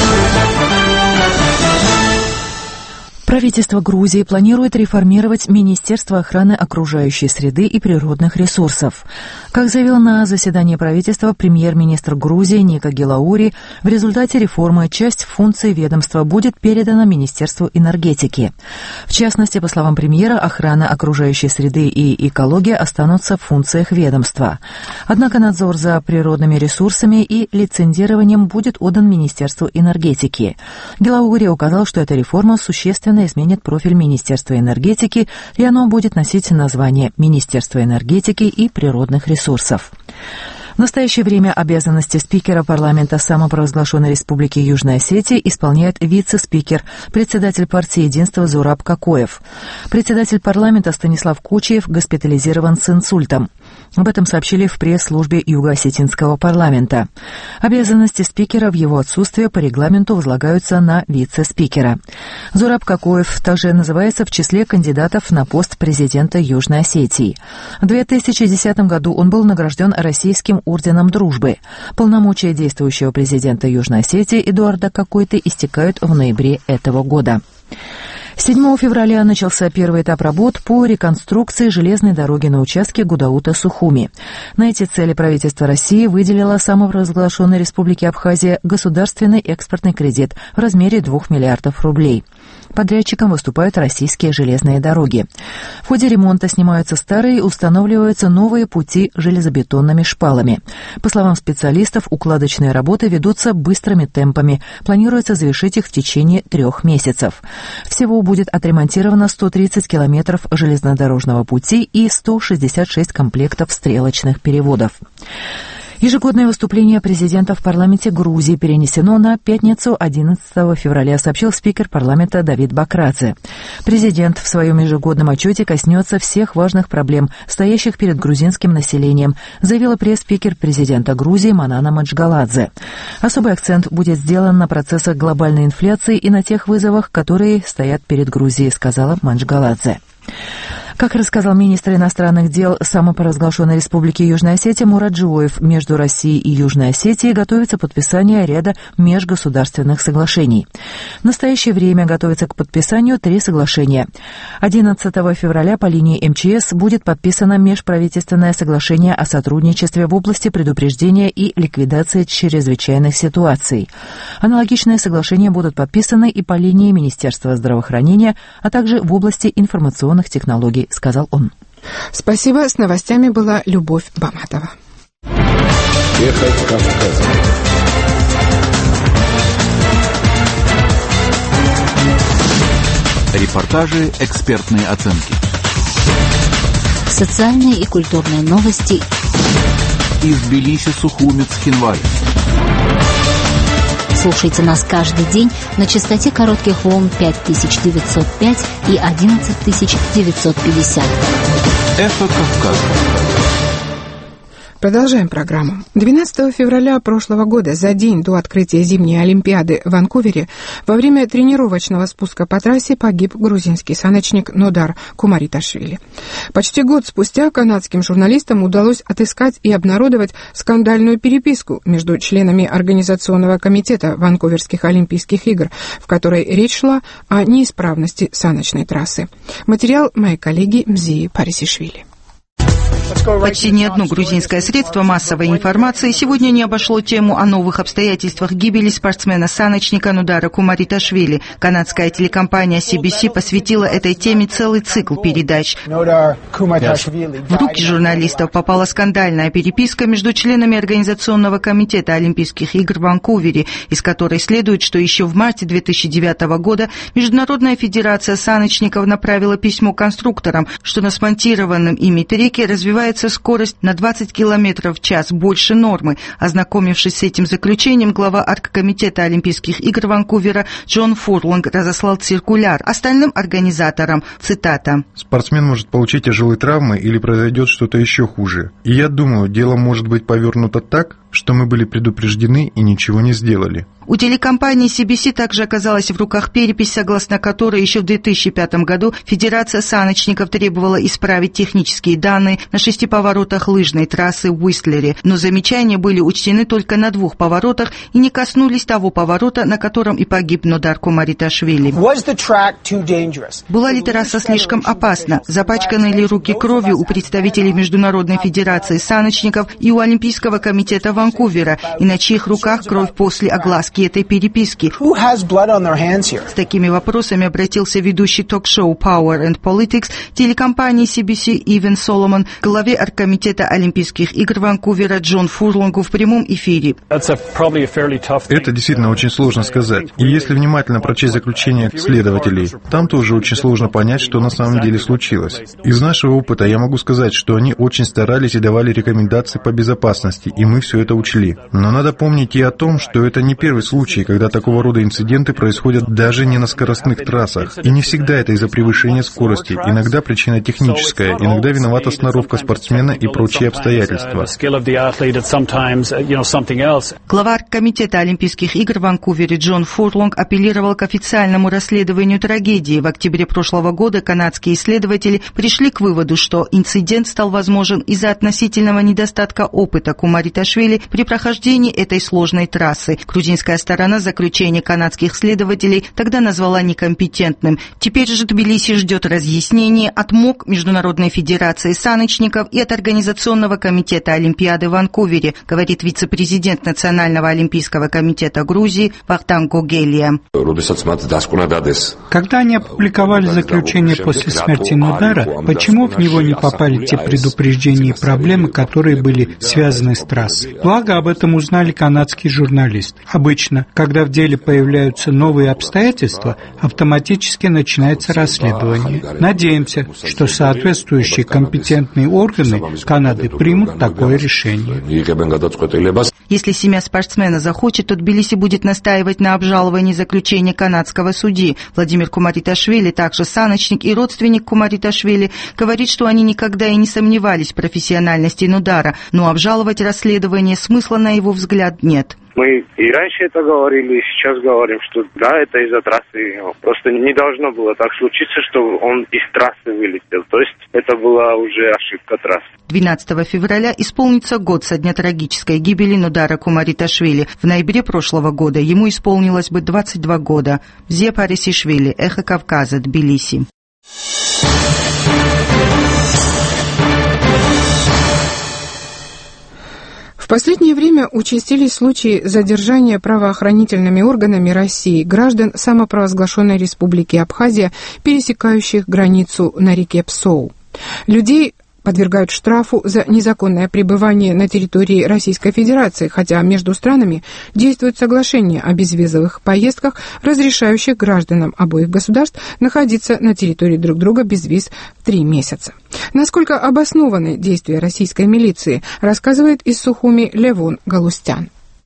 Правительство Грузии планирует реформировать Министерство охраны окружающей среды и природных ресурсов. Как заявил на заседании правительства премьер-министр Грузии Ника Гелаури, в результате реформы часть функций ведомства будет передана Министерству энергетики. В частности, по словам премьера, охрана окружающей среды и экология останутся в функциях ведомства. Однако надзор за природными ресурсами и лицензированием будет отдан Министерству энергетики. Гелаури указал, что эта реформа существенно изменит профиль Министерства энергетики, и оно будет носить название Министерство энергетики и природных ресурсов. В настоящее время обязанности спикера парламента самопровозглашенной Республики Южная Осетия исполняет вице-спикер, председатель партии «Единство» Зураб Какоев. Председатель парламента Станислав Кучиев госпитализирован с инсультом. Об этом сообщили в пресс-службе Юго-Осетинского парламента. Обязанности спикера в его отсутствие по регламенту возлагаются на вице-спикера. Зураб Какоев также называется в числе кандидатов на пост президента Южной Осетии. В две тысячи десятом году он был награжден Российским орденом дружбы. Полномочия действующего президента Южной Осетии Эдуарда Какойты истекают в ноябре этого года. седьмого февраля начался первый этап работ по реконструкции железной дороги на участке Гудаута-Сухуми. На эти цели правительство России выделило самопровозглашенной Республике Абхазия государственный экспортный кредит в размере двух миллиардов рублей. Подрядчиком выступают российские железные дороги. В ходе ремонта снимаются старые и устанавливаются новые пути железобетонными шпалами. По словам специалистов, укладочные работы ведутся быстрыми темпами. Планируется завершить их в течение трех месяцев. Всего будет отремонтировано сто тридцать километров железнодорожного пути и сто шестьдесят шесть комплектов стрелочных переводов. Ежегодное выступление президента в парламенте Грузии перенесено на пятницу одиннадцатого февраля, сообщил спикер парламента Давид Бакрадзе. Президент в своем ежегодном отчете коснется всех важных проблем, стоящих перед грузинским населением, заявила пресс-спикер президента Грузии Манана Маджгаладзе. Особый акцент будет сделан на процессах глобальной инфляции и на тех вызовах, которые стоят перед Грузией, сказала Маджгаладзе. Как рассказал министр иностранных дел самопровозглашенной Республики Южная Осетия Мурат Джиоев, между Россией и Южной Осетией готовится подписание ряда межгосударственных соглашений. В настоящее время готовится к подписанию три соглашения. одиннадцатого февраля по линии МЧС будет подписано межправительственное соглашение о сотрудничестве в области предупреждения и ликвидации чрезвычайных ситуаций. Аналогичные соглашения будут подписаны и по линии Министерства здравоохранения, а также в области информационных технологий, сказал он. Спасибо. С новостями была Любовь Баматова. Эхо Кавказа. Репортажи, экспертные оценки. Социальные и культурные новости. Из Тбилиси, Сухуми, Цхинвали. Слушайте нас каждый день на частоте коротких волн пять тысяч девятьсот пять и одиннадцать тысяч девятьсот пятьдесят. Эхо Кавказа. Продолжаем программу. двенадцатого февраля прошлого года, за день до открытия зимней Олимпиады в Ванкувере, во время тренировочного спуска по трассе погиб грузинский саночник Нодар Кумариташвили. Почти год спустя канадским журналистам удалось отыскать и обнародовать скандальную переписку между членами Организационного комитета Ванкуверских Олимпийских игр, в которой речь шла о неисправности саночной трассы. Материал моей коллеги Мзии Парисишвили. Почти ни одно грузинское средство массовой информации сегодня не обошло тему о новых обстоятельствах гибели спортсмена-саночника Нодара Кумариташвили. Канадская телекомпания си би си посвятила этой теме целый цикл передач. В руки журналистов попала скандальная переписка между членами Организационного комитета Олимпийских игр в Ванкувере, из которой следует, что еще в марте две тысячи девятого года Международная федерация саночников направила письмо конструкторам, что на смонтированном ими треке развивается скорость на двадцать километров в час больше нормы. Ознакомившись с этим заключением, глава Оргкомитета Олимпийских игр Ванкувера Джон Фурланг разослал циркуляр остальным организаторам. Цитата. «Спортсмен может получить тяжелые травмы или произойдет что-то еще хуже. И я думаю, дело может быть повернуто так, что мы были предупреждены и ничего не сделали». У телекомпании си би си также оказалась в руках перепись, согласно которой еще в две тысячи пятом году Федерация саночников требовала исправить технические данные на шести поворотах лыжной трассы в Уистлере, но замечания были учтены только на двух поворотах и не коснулись того поворота, на котором и погиб Нодар Кумариташвили. Была ли трасса слишком опасна? Запачканы ли руки кровью у представителей Международной Федерации саночников и у Олимпийского комитета Ванкувера? И на чьих руках кровь после огласки этой переписки? С такими вопросами обратился ведущий ток-шоу Power and Politics телекомпании си би си Ивен Соломон к главе Оргкомитета Олимпийских игр Ванкувера Джон Фурлангу в прямом эфире. Это действительно очень сложно сказать. И если внимательно прочесть заключение следователей, там тоже очень сложно понять, что на самом деле случилось. Из нашего опыта я могу сказать, что они очень старались и давали рекомендации по безопасности, и мы все это учли. Но надо помнить и о том, что это не первый случай, когда такого рода инциденты происходят даже не на скоростных трассах. И не всегда это из-за превышения скорости. Иногда причина техническая, иногда виновата сноровка спортсмена и прочие обстоятельства. Глава Оргкомитета Олимпийских игр в Ванкувере Джон Фурланг апеллировал к официальному расследованию трагедии. В октябре прошлого года канадские исследователи пришли к выводу, что инцидент стал возможен из-за относительного недостатка опыта Кумариташвили при прохождении этой сложной трассы. Грузинская сторона заключение канадских следователей тогда назвала некомпетентным. Теперь же Тбилиси ждет разъяснения от МОК Международной Федерации саночников и от Организационного комитета Олимпиады в Ванкувере, говорит вице-президент Национального олимпийского комитета Грузии Вахтанг Гогелия. Когда они опубликовали заключение после смерти Нодара, почему в него не попали те предупреждения и проблемы, которые были связаны с трассой? Благо, об этом узнали канадские журналисты. Обычно, когда в деле появляются новые обстоятельства, автоматически начинается расследование. Надеемся, что соответствующие компетентные органы Канады примут такое решение. Если семья спортсмена захочет, то Тбилиси будет настаивать на обжаловании заключения канадского судьи. Владимир Кумариташвили, также саночник и родственник Кумариташвили, говорит, что они никогда и не сомневались в профессиональности Нодара, но обжаловать расследование смысла, на его взгляд, нет. Мы и раньше это говорили, и сейчас говорим, что да, это из-за трассы. Просто не должно было так случиться, что он из трассы вылетел. То есть это была уже ошибка трассы. двенадцатого февраля исполнится год со дня трагической гибели Нодара Кумариташвили. В ноябре прошлого года ему исполнилось бы двадцать два года. Мзия Парисишвили, Эхо Кавказа, Тбилиси. В последнее время участились случаи задержания правоохранительными органами России граждан самопровозглашенной республики Абхазия, пересекающих границу на реке Псоу. Людей подвергают штрафу за незаконное пребывание на территории Российской Федерации, хотя между странами действует соглашение о безвизовых поездках, разрешающих гражданам обоих государств находиться на территории друг друга без виз в три месяца. Насколько обоснованы действия российской милиции, рассказывает из Сухуми Левон Галустян.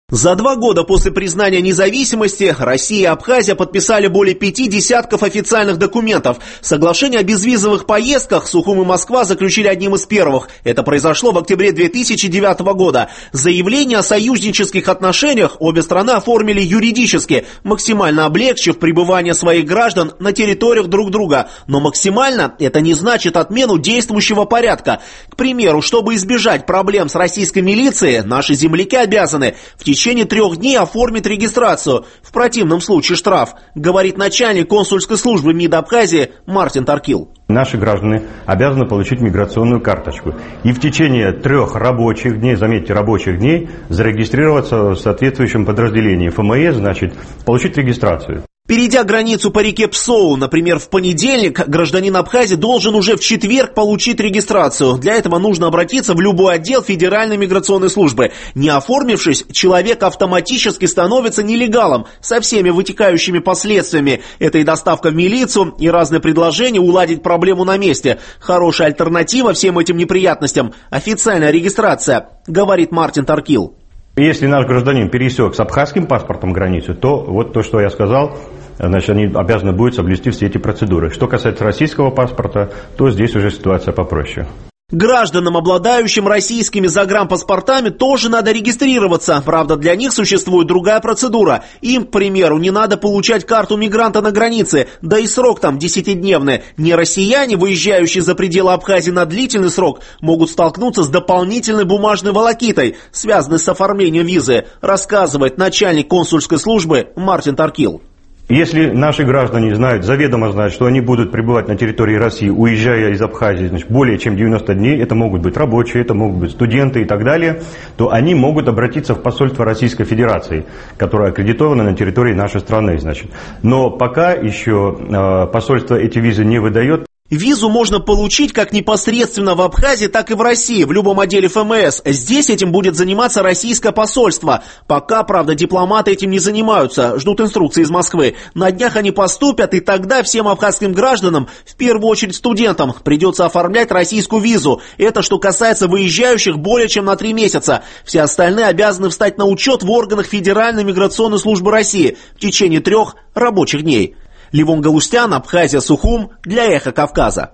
За два года после признания независимости Россия и Абхазия подписали более пяти десятков официальных документов. Соглашение о безвизовых поездках Сухум и Москва заключили одним из первых. Это произошло в октябре две тысячи девятого года. Заявление о союзнических отношениях обе страны оформили юридически, максимально облегчив пребывание своих граждан на территориях друг друга. Но максимально это не значит отмену действующего порядка. К примеру, чтобы избежать проблем с российской милицией, наши земляки обязаны в течение В течение трех дней оформить регистрацию. В противном случае штраф, говорит начальник консульской службы МИД Абхазии Мартин Таркил. Наши граждане обязаны получить миграционную карточку и в течение трех рабочих дней, заметьте, рабочих дней, зарегистрироваться в соответствующем подразделении эф эм эс, значит, получить регистрацию. Перейдя границу по реке Псоу, например, в понедельник, гражданин Абхазии должен уже в четверг получить регистрацию. Для этого нужно обратиться в любой отдел Федеральной миграционной службы. Не оформившись, человек автоматически становится нелегалом со всеми вытекающими последствиями. Это и доставка в милицию, и разные предложения уладить проблему на месте. Хорошая альтернатива всем этим неприятностям – официальная регистрация, говорит Мартин Таркил. Если наш гражданин пересек с абхазским паспортом границу, то вот то, что я сказал, значит, они обязаны будут соблюсти все эти процедуры. Что касается российского паспорта, то здесь уже ситуация попроще. Гражданам, обладающим российскими загранпаспортами, тоже надо регистрироваться. Правда, для них существует другая процедура. Им, к примеру, не надо получать карту мигранта на границе, да и срок там десятидневный. Не россияне, выезжающие за пределы Абхазии на длительный срок, могут столкнуться с дополнительной бумажной волокитой, связанной с оформлением визы, рассказывает начальник консульской службы Мартин Таркил. Если наши граждане знают, заведомо знают, что они будут пребывать на территории России, уезжая из Абхазии, значит, более чем девяносто дней, это могут быть рабочие, это могут быть студенты и так далее, то они могут обратиться в посольство Российской Федерации, которое аккредитовано на территории нашей страны, значит. Но пока еще э, посольство эти визы не выдает. Визу можно получить как непосредственно в Абхазии, так и в России, в любом отделе эф эм эс. Здесь этим будет заниматься российское посольство. Пока, правда, дипломаты этим не занимаются, ждут инструкции из Москвы. На днях они поступят, и тогда всем абхазским гражданам, в первую очередь студентам, придется оформлять российскую визу. Это что касается выезжающих более чем на три месяца. Все остальные обязаны встать на учет в органах Федеральной миграционной службы России в течение трех рабочих дней. Левон Галустян, Абхазия, Сухум, для Эхо Кавказа.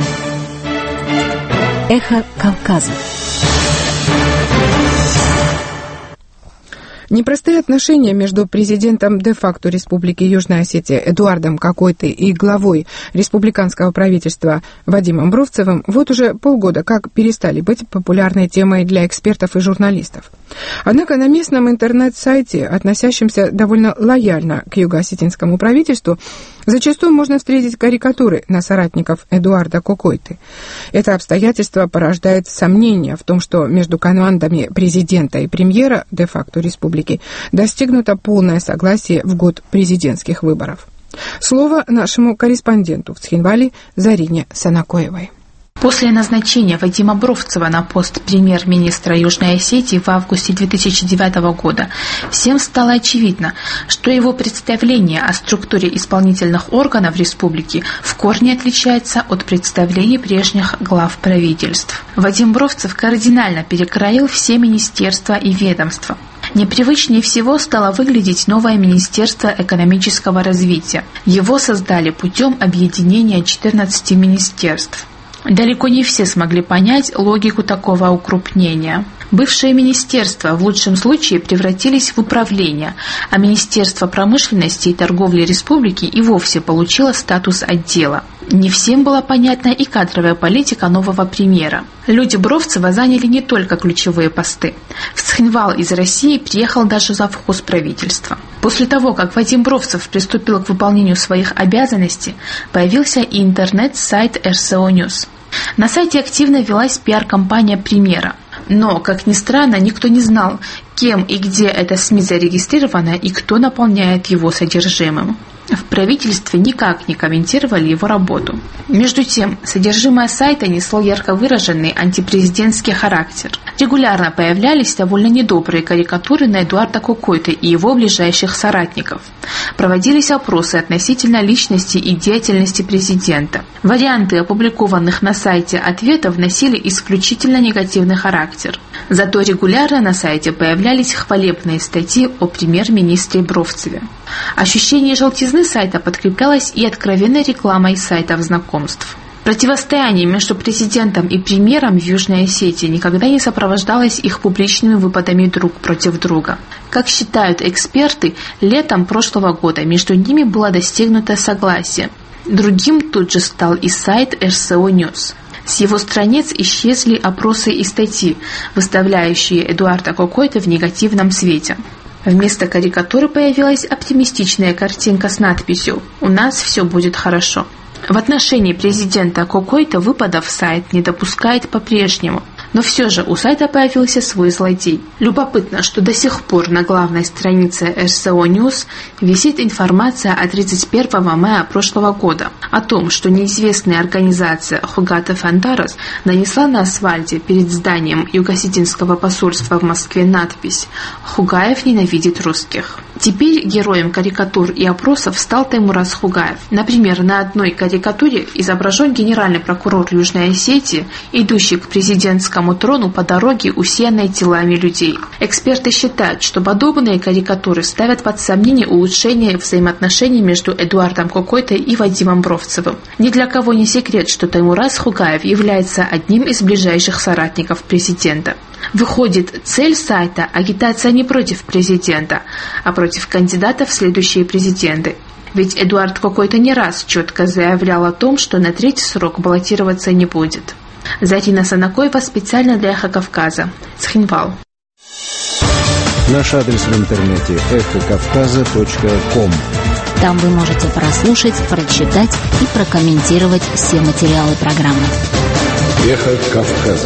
Эхо Кавказа. Непростые отношения между президентом де-факто Республики Южная Осетия Эдуардом Кокойтой и главой республиканского правительства Вадимом Бровцевым вот уже полгода как перестали быть популярной темой для экспертов и журналистов. Однако на местном интернет-сайте, относящемся довольно лояльно к юго-осетинскому правительству, зачастую можно встретить карикатуры на соратников Эдуарда Кокойты. Это обстоятельство порождает сомнения в том, что между командами президента и премьера де-факто республики достигнуто полное согласие в год президентских выборов. Слово нашему корреспонденту в Цхинвале Зарине Санакоевой. После назначения Вадима Бровцева на пост премьер-министра Южной Осетии в августе две тысячи девятого года всем стало очевидно, что его представление о структуре исполнительных органов республики в корне отличается от представлений прежних глав правительств. Вадим Бровцев кардинально перекроил все министерства и ведомства. Непривычнее всего стало выглядеть новое Министерство экономического развития. Его создали путем объединения четырнадцати министерств. Далеко не все смогли понять логику такого укрупнения. Бывшие министерства в лучшем случае превратились в управление, а Министерство промышленности и торговли республики и вовсе получило статус отдела. Не всем была понятна и кадровая политика нового премьера. Люди Бровцева заняли не только ключевые посты. В Цхинвал из России приехал даже завхоз правительства. После того, как Вадим Бровцев приступил к выполнению своих обязанностей, появился и интернет-сайт эр эс о News. На сайте активно велась пиар-компания премьера. Но, как ни странно, никто не знал, кем и где эта СМИ зарегистрирована и кто наполняет его содержимым. В правительстве никак не комментировали его работу. Между тем, содержимое сайта несло ярко выраженный антипрезидентский характер. Регулярно появлялись довольно недобрые карикатуры на Эдуарда Кокойто и его ближайших соратников. Проводились опросы относительно личности и деятельности президента. Варианты опубликованных на сайте ответов носили исключительно негативный характер. Зато регулярно на сайте появлялись хвалебные статьи о премьер-министре Бровцеве. Ощущение желтизны сайта подкреплялось и откровенной рекламой сайтов знакомств. Противостояние между президентом и премьером в Южной Осетии никогда не сопровождалось их публичными выпадами друг против друга. Как считают эксперты, летом прошлого года между ними было достигнуто согласие. Другим тут же стал и сайт эр эс о News. С его страниц исчезли опросы и статьи, выставляющие Эдуарда Кокойто в негативном свете. Вместо карикатуры появилась оптимистичная картинка с надписью «У нас все будет хорошо». В отношении президента Кокойто выпадов сайт не допускает по-прежнему. Но все же у сайта появился свой злодей. Любопытно, что до сих пор на главной странице эр эс о News висит информация от тридцать первого мая прошлого года о том, что неизвестная организация Хугата Фандарос нанесла на асфальте перед зданием Юго-Осетинского посольства в Москве надпись «Хугаев ненавидит русских». Теперь героем карикатур и опросов стал Таймураз Хугаев. Например, на одной карикатуре изображен генеральный прокурор Южной Осетии, идущий к президентскому трону по дороге, усеянной телами людей. Эксперты считают, что подобные карикатуры ставят под сомнение улучшение взаимоотношений между Эдуардом Кокойто и Вадимом Бровцевым. Ни для кого не секрет, что Таймураз Хугаев является одним из ближайших соратников президента. Выходит, цель сайта – агитация не против президента, а против кандидатов в следующие президенты. Ведь Эдуард Кокойто не раз четко заявлял о том, что на третий срок баллотироваться не будет. Зарина Санакоева специально для «Эхо Кавказа». Цхинвал. Наш адрес в интернете эхо кавказа точка ком. Там вы можете прослушать, прочитать и прокомментировать все материалы программы. Эхо Кавказа.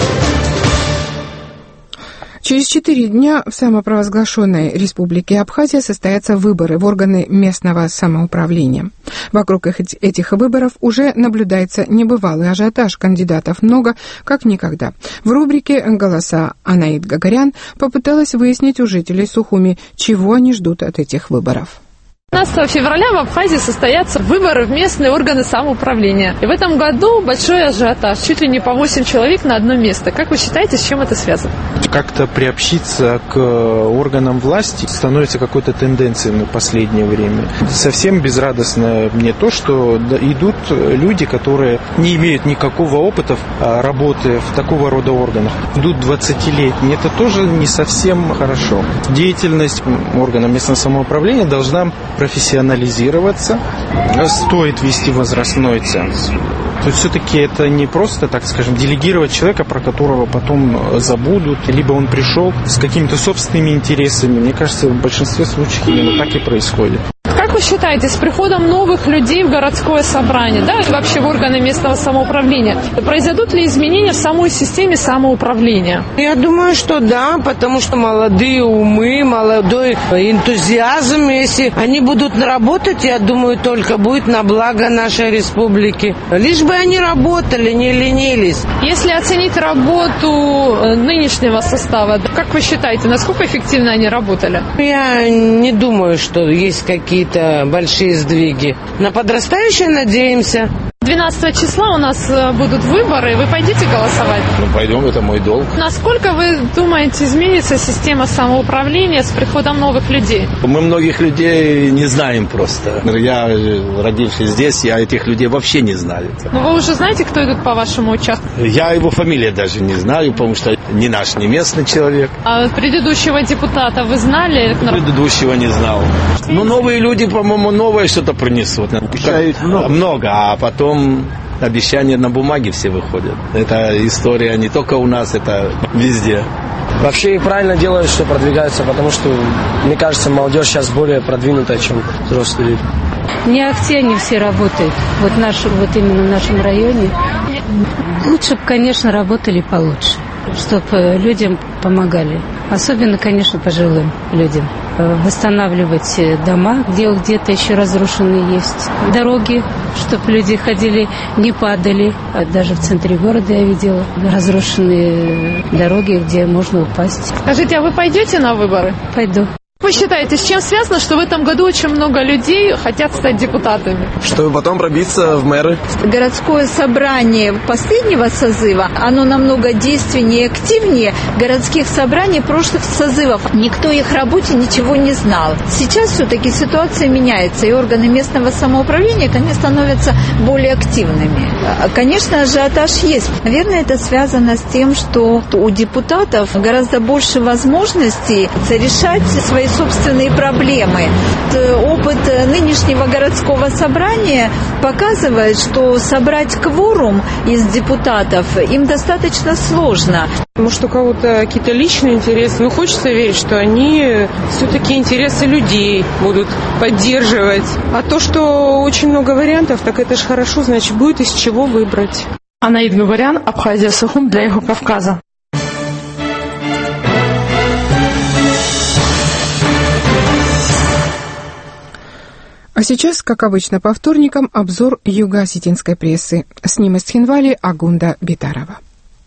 Через четыре дня в самопровозглашенной Республике Абхазия состоятся выборы в органы местного самоуправления. Вокруг этих выборов уже наблюдается небывалый ажиотаж, кандидатов много, как никогда. В рубрике «Голоса» Анаид Гагарян попыталась выяснить у жителей Сухуми, чего они ждут от этих выборов. пятнадцатого февраля в Абхазии состоятся выборы в местные органы самоуправления. И в этом году большой ажиотаж, чуть ли не по восемь человек на одно место. Как вы считаете, с чем это связано? Как-то приобщиться к органам власти становится какой-то тенденцией в последнее время. Совсем безрадостно мне то, что идут люди, которые не имеют никакого опыта работы в такого рода органах. Идут двадцатилетние. Это тоже не совсем хорошо. Деятельность органов местного самоуправления должна профессионализироваться, стоит вести возрастной ценз. То есть все-таки это не просто, так скажем, делегировать человека, про которого потом забудут, либо он пришел с какими-то собственными интересами. Мне кажется, в большинстве случаев именно так и происходит. Как вы считаете, с приходом новых людей в городское собрание, да, и вообще в органы местного самоуправления, произойдут ли изменения в самой системе самоуправления? Я думаю, что да, потому что молодые умы, молодой энтузиазм, если они будут работать, я думаю, только будет на благо нашей республики. Лишь бы они работали, не ленились. Если оценить работу нынешнего состава, как вы считаете, насколько эффективно они работали? Я не думаю, что есть какие-то большие сдвиги. На подрастающее надеемся. двенадцатого числа у нас будут выборы, вы пойдете голосовать? Ну, пойдем, это мой долг. Насколько, вы думаете, изменится система самоуправления с приходом новых людей? Мы многих людей не знаем просто. Я, родившись здесь, я этих людей вообще не знаю. Но вы уже знаете, кто идут по вашему участку? Я его фамилию даже не знаю, потому что не наш, не местный человек. А предыдущего депутата вы знали? Предыдущего не знал. Ну, новые люди, по-моему, новое что-то принесут. Обещают много. Много, а потом обещания на бумаге все выходят. Это история не только у нас, это везде. Вообще и правильно делают, что продвигаются, потому что, мне кажется, молодежь сейчас более продвинутая, чем взрослые люди. Не акте они все работают, вот, в нашем, вот именно в нашем районе. Лучше бы, конечно, работали получше, чтобы людям помогали. Особенно, конечно, пожилым людям. восстанавливать дома, где где-то еще разрушенные есть, дороги, чтобы люди ходили, не падали. Даже в центре города я видела разрушенные дороги, где можно упасть. Скажите, а вы пойдете на выборы? Пойду. Вы считаете, с чем связано, что в этом году очень много людей хотят стать депутатами? Чтобы потом пробиться в мэры. Городское собрание последнего созыва, оно намного действеннее и активнее городских собраний прошлых созывов. Никто их работе ничего не знал. Сейчас все-таки ситуация меняется, и органы местного самоуправления, конечно, становятся более активными. Конечно, ажиотаж есть. Наверное, это связано с тем, что у депутатов гораздо больше возможностей решать свои собственные проблемы. Опыт нынешнего городского собрания показывает, что собрать кворум из депутатов им достаточно сложно. Может, у кого-то какие-то личные интересы, но хочется верить, что они все-таки интересы людей будут поддерживать. А то, что очень много вариантов, так это же хорошо, значит, будет из чего выбрать. Анаид Габарян, Абхазия, Сухум для Эхо Кавказа. А сейчас, как обычно по вторникам, обзор юго-осетинской прессы. С ним из Тхинвали Агунда Битарова.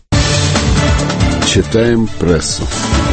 Читаем прессу.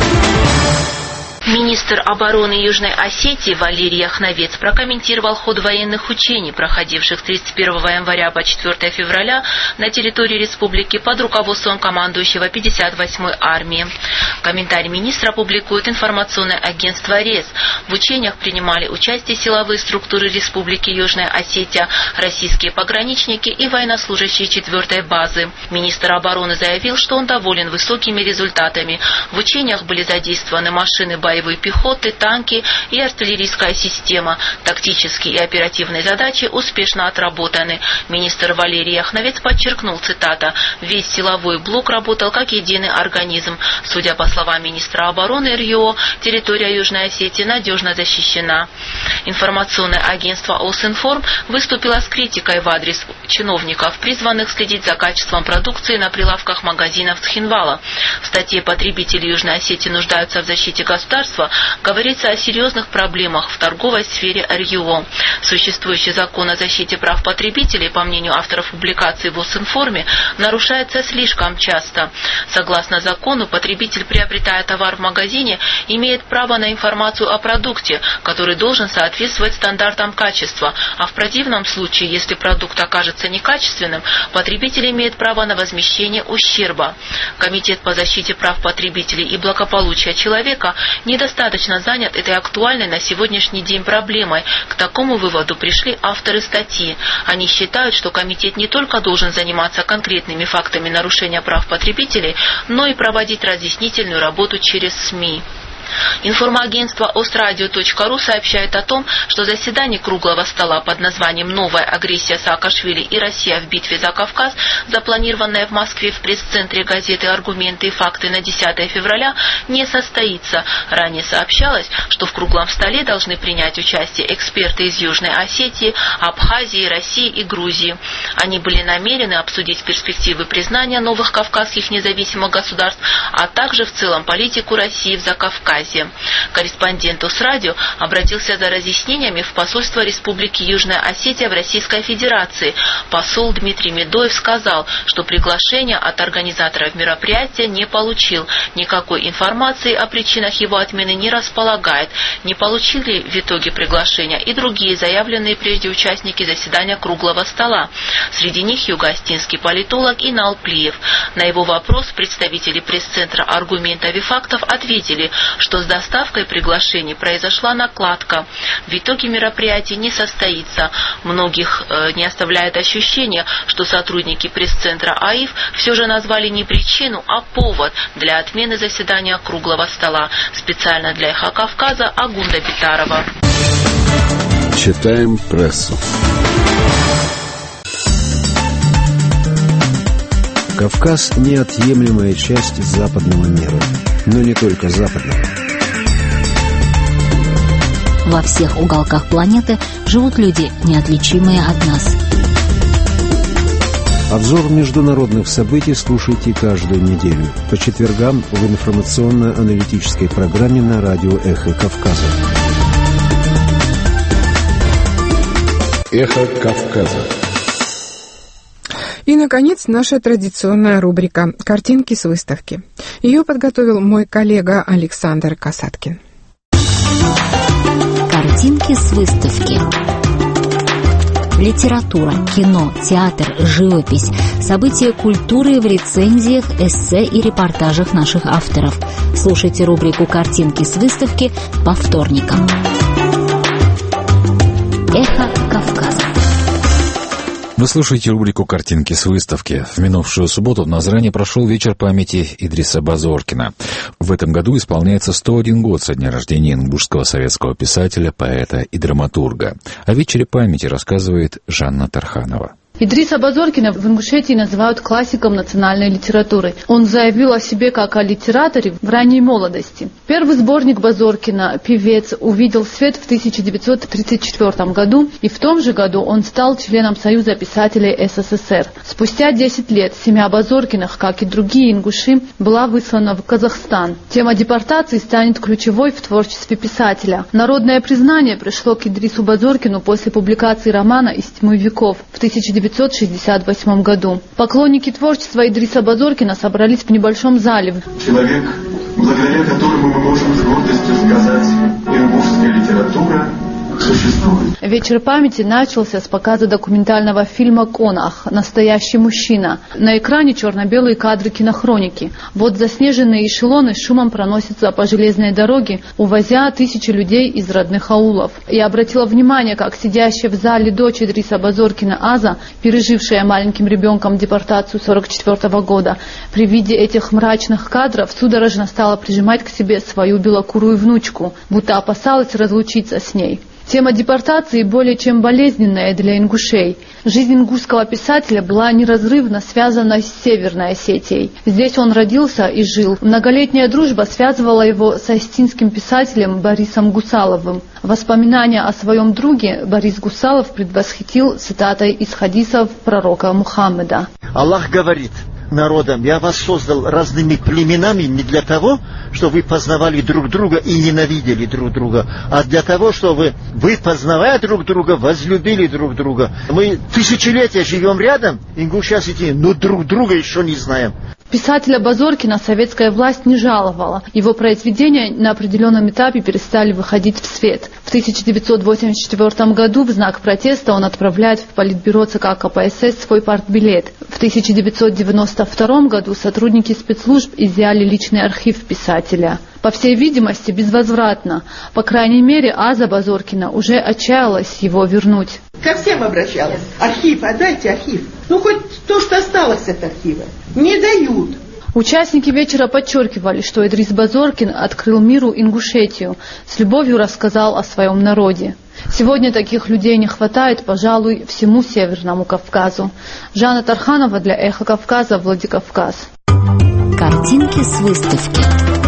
Министр обороны Южной Осетии Валерий Яхновец прокомментировал ход военных учений, проходивших с тридцать первого января по четвёртого февраля на территории республики под руководством командующего пятьдесят восьмой армии. Комментарий министра публикует информационное агентство РЕС. В учениях принимали участие силовые структуры республики Южная Осетия, российские пограничники и военнослужащие четвёртой базы. Министр обороны заявил, что он доволен высокими результатами. В учениях были задействованы машины боевой пехоты, танки и артиллерийская система. Тактические и оперативные задачи успешно отработаны. Министр Валерий Яхновец подчеркнул, цитата, «Весь силовой блок работал как единый организм. Судя по словам министра обороны РЮО, территория Южной Осетии надежно защищена». Информационное агентство Осинформ выступило с критикой в адрес чиновников, призванных следить за качеством продукции на прилавках магазинов Тхинвала. В статье «Потребители Южной Осетии нуждаются в защите государства» говорится о серьезных проблемах в торговой сфере РЮО. Существующий закон о защите прав потребителей, по мнению авторов публикации в Осинформе, нарушается слишком часто. Согласно закону, потребитель, приобретая товар в магазине, имеет право на информацию о продукте, который должен соответствовать стандартам качества, а в противном случае, если продукт окажется некачественным, потребитель имеет право на возмещение ущерба. Комитет по защите прав потребителей и благополучия человека недостаточно занят этой актуальной на сегодняшний день проблемой. К такому выводу пришли авторы статьи. Они считают, что комитет не только должен заниматься конкретными фактами нарушения прав потребителей, но и проводить разъяснительную работу через СМИ. Информагентство Острадио точка ру сообщает о том, что заседание круглого стола под названием «Новая агрессия Саакашвили и Россия в битве за Кавказ», запланированное в Москве в пресс-центре газеты «Аргументы и факты» на десятого февраля, не состоится. Ранее сообщалось, что в круглом столе должны принять участие эксперты из Южной Осетии, Абхазии, России и Грузии. Они были намерены обсудить перспективы признания новых кавказских независимых государств, а также в целом политику России в Закавказье. Корреспондент Осрадио обратился за разъяснениями в посольство Республики Южная Осетия в Российской Федерации. Посол Дмитрий Медоев сказал, что приглашение от организаторов мероприятия не получил. Никакой информации о причинах его отмены не располагает. Не получили в итоге приглашения и другие заявленные прежде участники заседания круглого стола. Среди них юго-осетинский политолог Инал Плиев. На его вопрос представители пресс-центра «Аргументов и фактов» ответили, что с доставкой приглашений произошла накладка. В итоге мероприятие не состоится. Многих э, не оставляет ощущение, что сотрудники пресс-центра АИФ все же назвали не причину, а повод для отмены заседания круглого стола. Специально для Эхо Кавказа Агунда Битарова. Читаем прессу. Кавказ – неотъемлемая часть западного мира. Но не только западного. Во всех уголках планеты живут люди, неотличимые от нас. Обзор международных событий слушайте каждую неделю по четвергам в информационно-аналитической программе на радио «Эхо Кавказа». «Эхо Кавказа». И, наконец, наша традиционная рубрика «Картинки с выставки». Ее подготовил мой коллега Александр Касаткин. Картинки с выставки. Литература, кино, театр, живопись, события культуры в рецензиях, эссе и репортажах наших авторов. Слушайте рубрику «Картинки с выставки» по вторникам. Эхо Кавказа. Вы слушаете рубрику «Картинки с выставки». В минувшую субботу в Назране прошел вечер памяти Идриса Базоркина. В этом году исполняется сто один год со дня рождения ингушского советского писателя, поэта и драматурга. О вечере памяти рассказывает Жанна Тарханова. Идриса Базоркина в Ингушетии называют классиком национальной литературы. Он заявил о себе как о литераторе в ранней молодости. Первый сборник Базоркина «Певец» увидел свет в тысяча девятьсот тридцать четвёртом году, и в том же году он стал членом Союза писателей СССР. Спустя десять лет семья Базоркиных, как и другие ингуши, была выслана в Казахстан. Тема депортации станет ключевой в творчестве писателя. Народное признание пришло к Идрису Базоркину после публикации романа «Из тьмы веков» в тысяча девятьсот шестьдесят восьмом году. Поклонники творчества Идриса Базоркина собрались в небольшом зале. Человек, благодаря которому мы можем с гордостью сказать, ингушская литература существует. Вечер памяти начался с показа документального фильма «Конах. Настоящий мужчина». На экране черно-белые кадры кинохроники. Вот заснеженные эшелоны шумом проносятся по железной дороге, увозя тысячи людей из родных аулов. Я обратила внимание, как сидящая в зале дочь Идриса Базоркина Аза, пережившая маленьким ребенком депортацию сорок четвёртого года, при виде этих мрачных кадров судорожно стала прижимать к себе свою белокурую внучку, будто опасалась разлучиться с ней. Тема депортации более чем болезненная для ингушей. Жизнь ингушского писателя была неразрывно связана с Северной Осетией. Здесь он родился и жил. Многолетняя дружба связывала его с остинским писателем Борисом Гусаловым. Воспоминания о своем друге Борис Гусалов предвосхитил цитатой из хадисов пророка Мухаммеда. Аллах говорит народам: я вас создал разными племенами не для того, чтобы вы познавали друг друга и ненавидели друг друга, а для того, чтобы вы, познавая друг друга, возлюбили друг друга. Мы тысячелетия живем рядом, ингуши Осетии, но друг друга еще не знаем. Писателя Базоркина советская власть не жаловала. Его произведения на определенном этапе перестали выходить в свет. В тысяча девятьсот восемьдесят четвёртом году в знак протеста он отправляет в Политбюро ЦК КПСС свой партбилет. В тысяча девятьсот девяносто втором году сотрудники спецслужб изъяли личный архив писателя. По всей видимости, безвозвратно. По крайней мере, Аза Базоркина уже отчаялась его вернуть. Ко всем обращалась. Архив, отдайте архив. Ну, хоть то, что осталось от архива. Не дают. Участники вечера подчеркивали, что Идрис Базоркин открыл миру Ингушетию, с любовью рассказал о своем народе. Сегодня таких людей не хватает, пожалуй, всему Северному Кавказу. Жанна Тарханова для «Эхо Кавказа», Владикавказ. Картинки с выставки.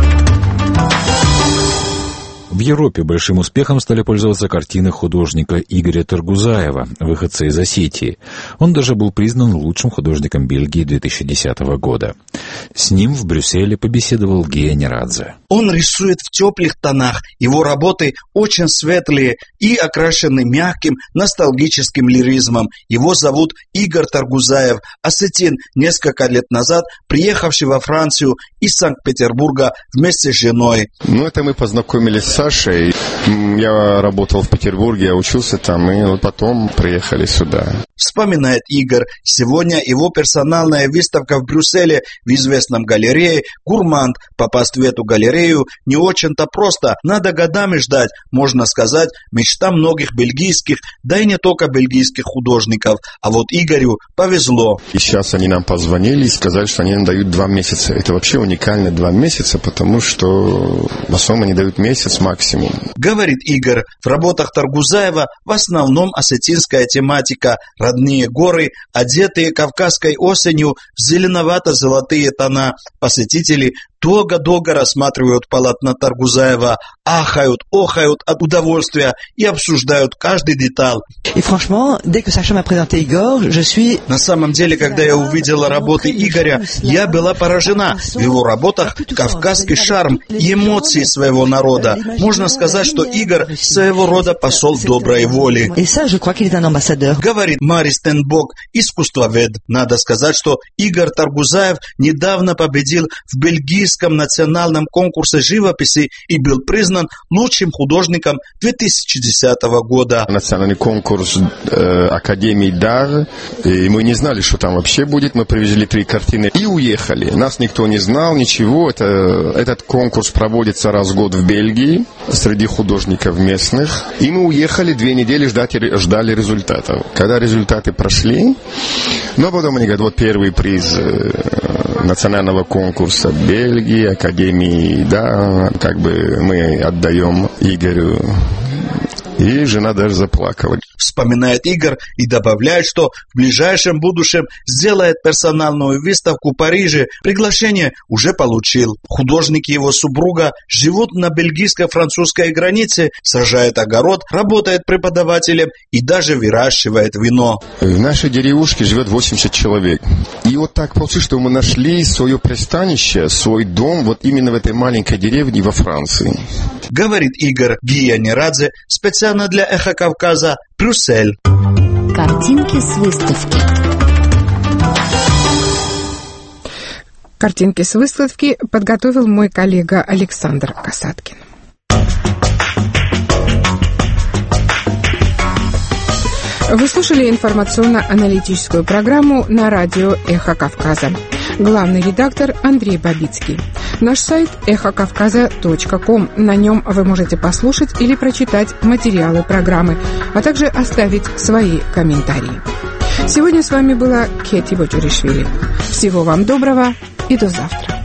В Европе большим успехом стали пользоваться картины художника Игоря Таргузаева, выходца из Осетии. Он даже был признан лучшим художником Бельгии две тысячи десятого года. С ним в Брюсселе побеседовал Гея Нерадзе. Он рисует в теплых тонах. Его работы очень светлые и окрашены мягким ностальгическим лиризмом. Его зовут Игорь Таргузаев, осетин, несколько лет назад приехавший во Францию из Санкт-Петербурга вместе с женой. Ну, это мы познакомились с Сашей. Я работал в Петербурге, я учился там, и вот потом приехали сюда. Вспоминает Игорь. Сегодня его персональная выставка в Брюсселе в известном галерее «Гурманд». Попасть в эту галерею не очень-то просто. Надо годами ждать, можно сказать, мечта многих бельгийских, да и не только бельгийских художников. А вот Игорю повезло. И сейчас они нам позвонили и сказали, что они нам дают два месяца. Это вообще уникально два месяца, потому что в основном они дают месяц максимум. Говорит Игорь, в работах Таргузаева в основном осетинская тематика. Родные горы, одетые кавказской осенью в зеленовато-золотые тона. Посетители долго-долго рассматривают полотна Таргузаева, ахают, охают от удовольствия и обсуждают каждый деталь. И, franchement, dès que Sacha m'a présenté Igor, je suis... На самом деле, когда я увидела работы Игоря, я была поражена. В его работах кавказский шарм и эмоции своего народа. Можно сказать, что Игорь своего рода посол доброй воли. Et ça, je crois qu'il est un ambassadeur. Говорит Марис Тенбок, искусствовед. Надо сказать, что Игорь Таргузаев недавно победил в бельгийском национальном конкурсе живописи и был признан лучшим художником две тысячи десятого года. Национальный конкурс э, Академии дар, и мы не знали, что там вообще будет. Мы привезли три картины и уехали. Нас никто не знал, ничего. Это, этот конкурс проводится раз в год в Бельгии среди художников местных. И мы уехали, две недели ждать, ждали результатов. Когда результаты прошли, но потом они говорят, вот первый приз э, национального конкурса Бельгии, Академии, да, как бы мы отдаем Игорю. И жена даже заплакала. Вспоминает Игорь и добавляет, что в ближайшем будущем сделает персональную выставку в Париже. Приглашение уже получил. Художник и его супруга живут на бельгийско-французской границе, сажает огород, работает преподавателем и даже выращивает вино. В нашей деревушке живет восемьдесят человек. И вот так получилось, что мы нашли свое пристанище, свой дом вот именно в этой маленькой деревне во Франции. Говорит Игорь Гиянирадзе, специально для Эхо Кавказа, Брюссель. Картинки с выставки. Картинки с выставки подготовил мой коллега Александр Касаткин. Вы слушали информационно-аналитическую программу на радио «Эхо Кавказа». Главный редактор Андрей Бабицкий. Наш сайт эхо кавказа точка ком. На нем вы можете послушать или прочитать материалы программы, а также оставить свои комментарии. Сегодня с вами была Кети Бочуришвили. Всего вам доброго и до завтра.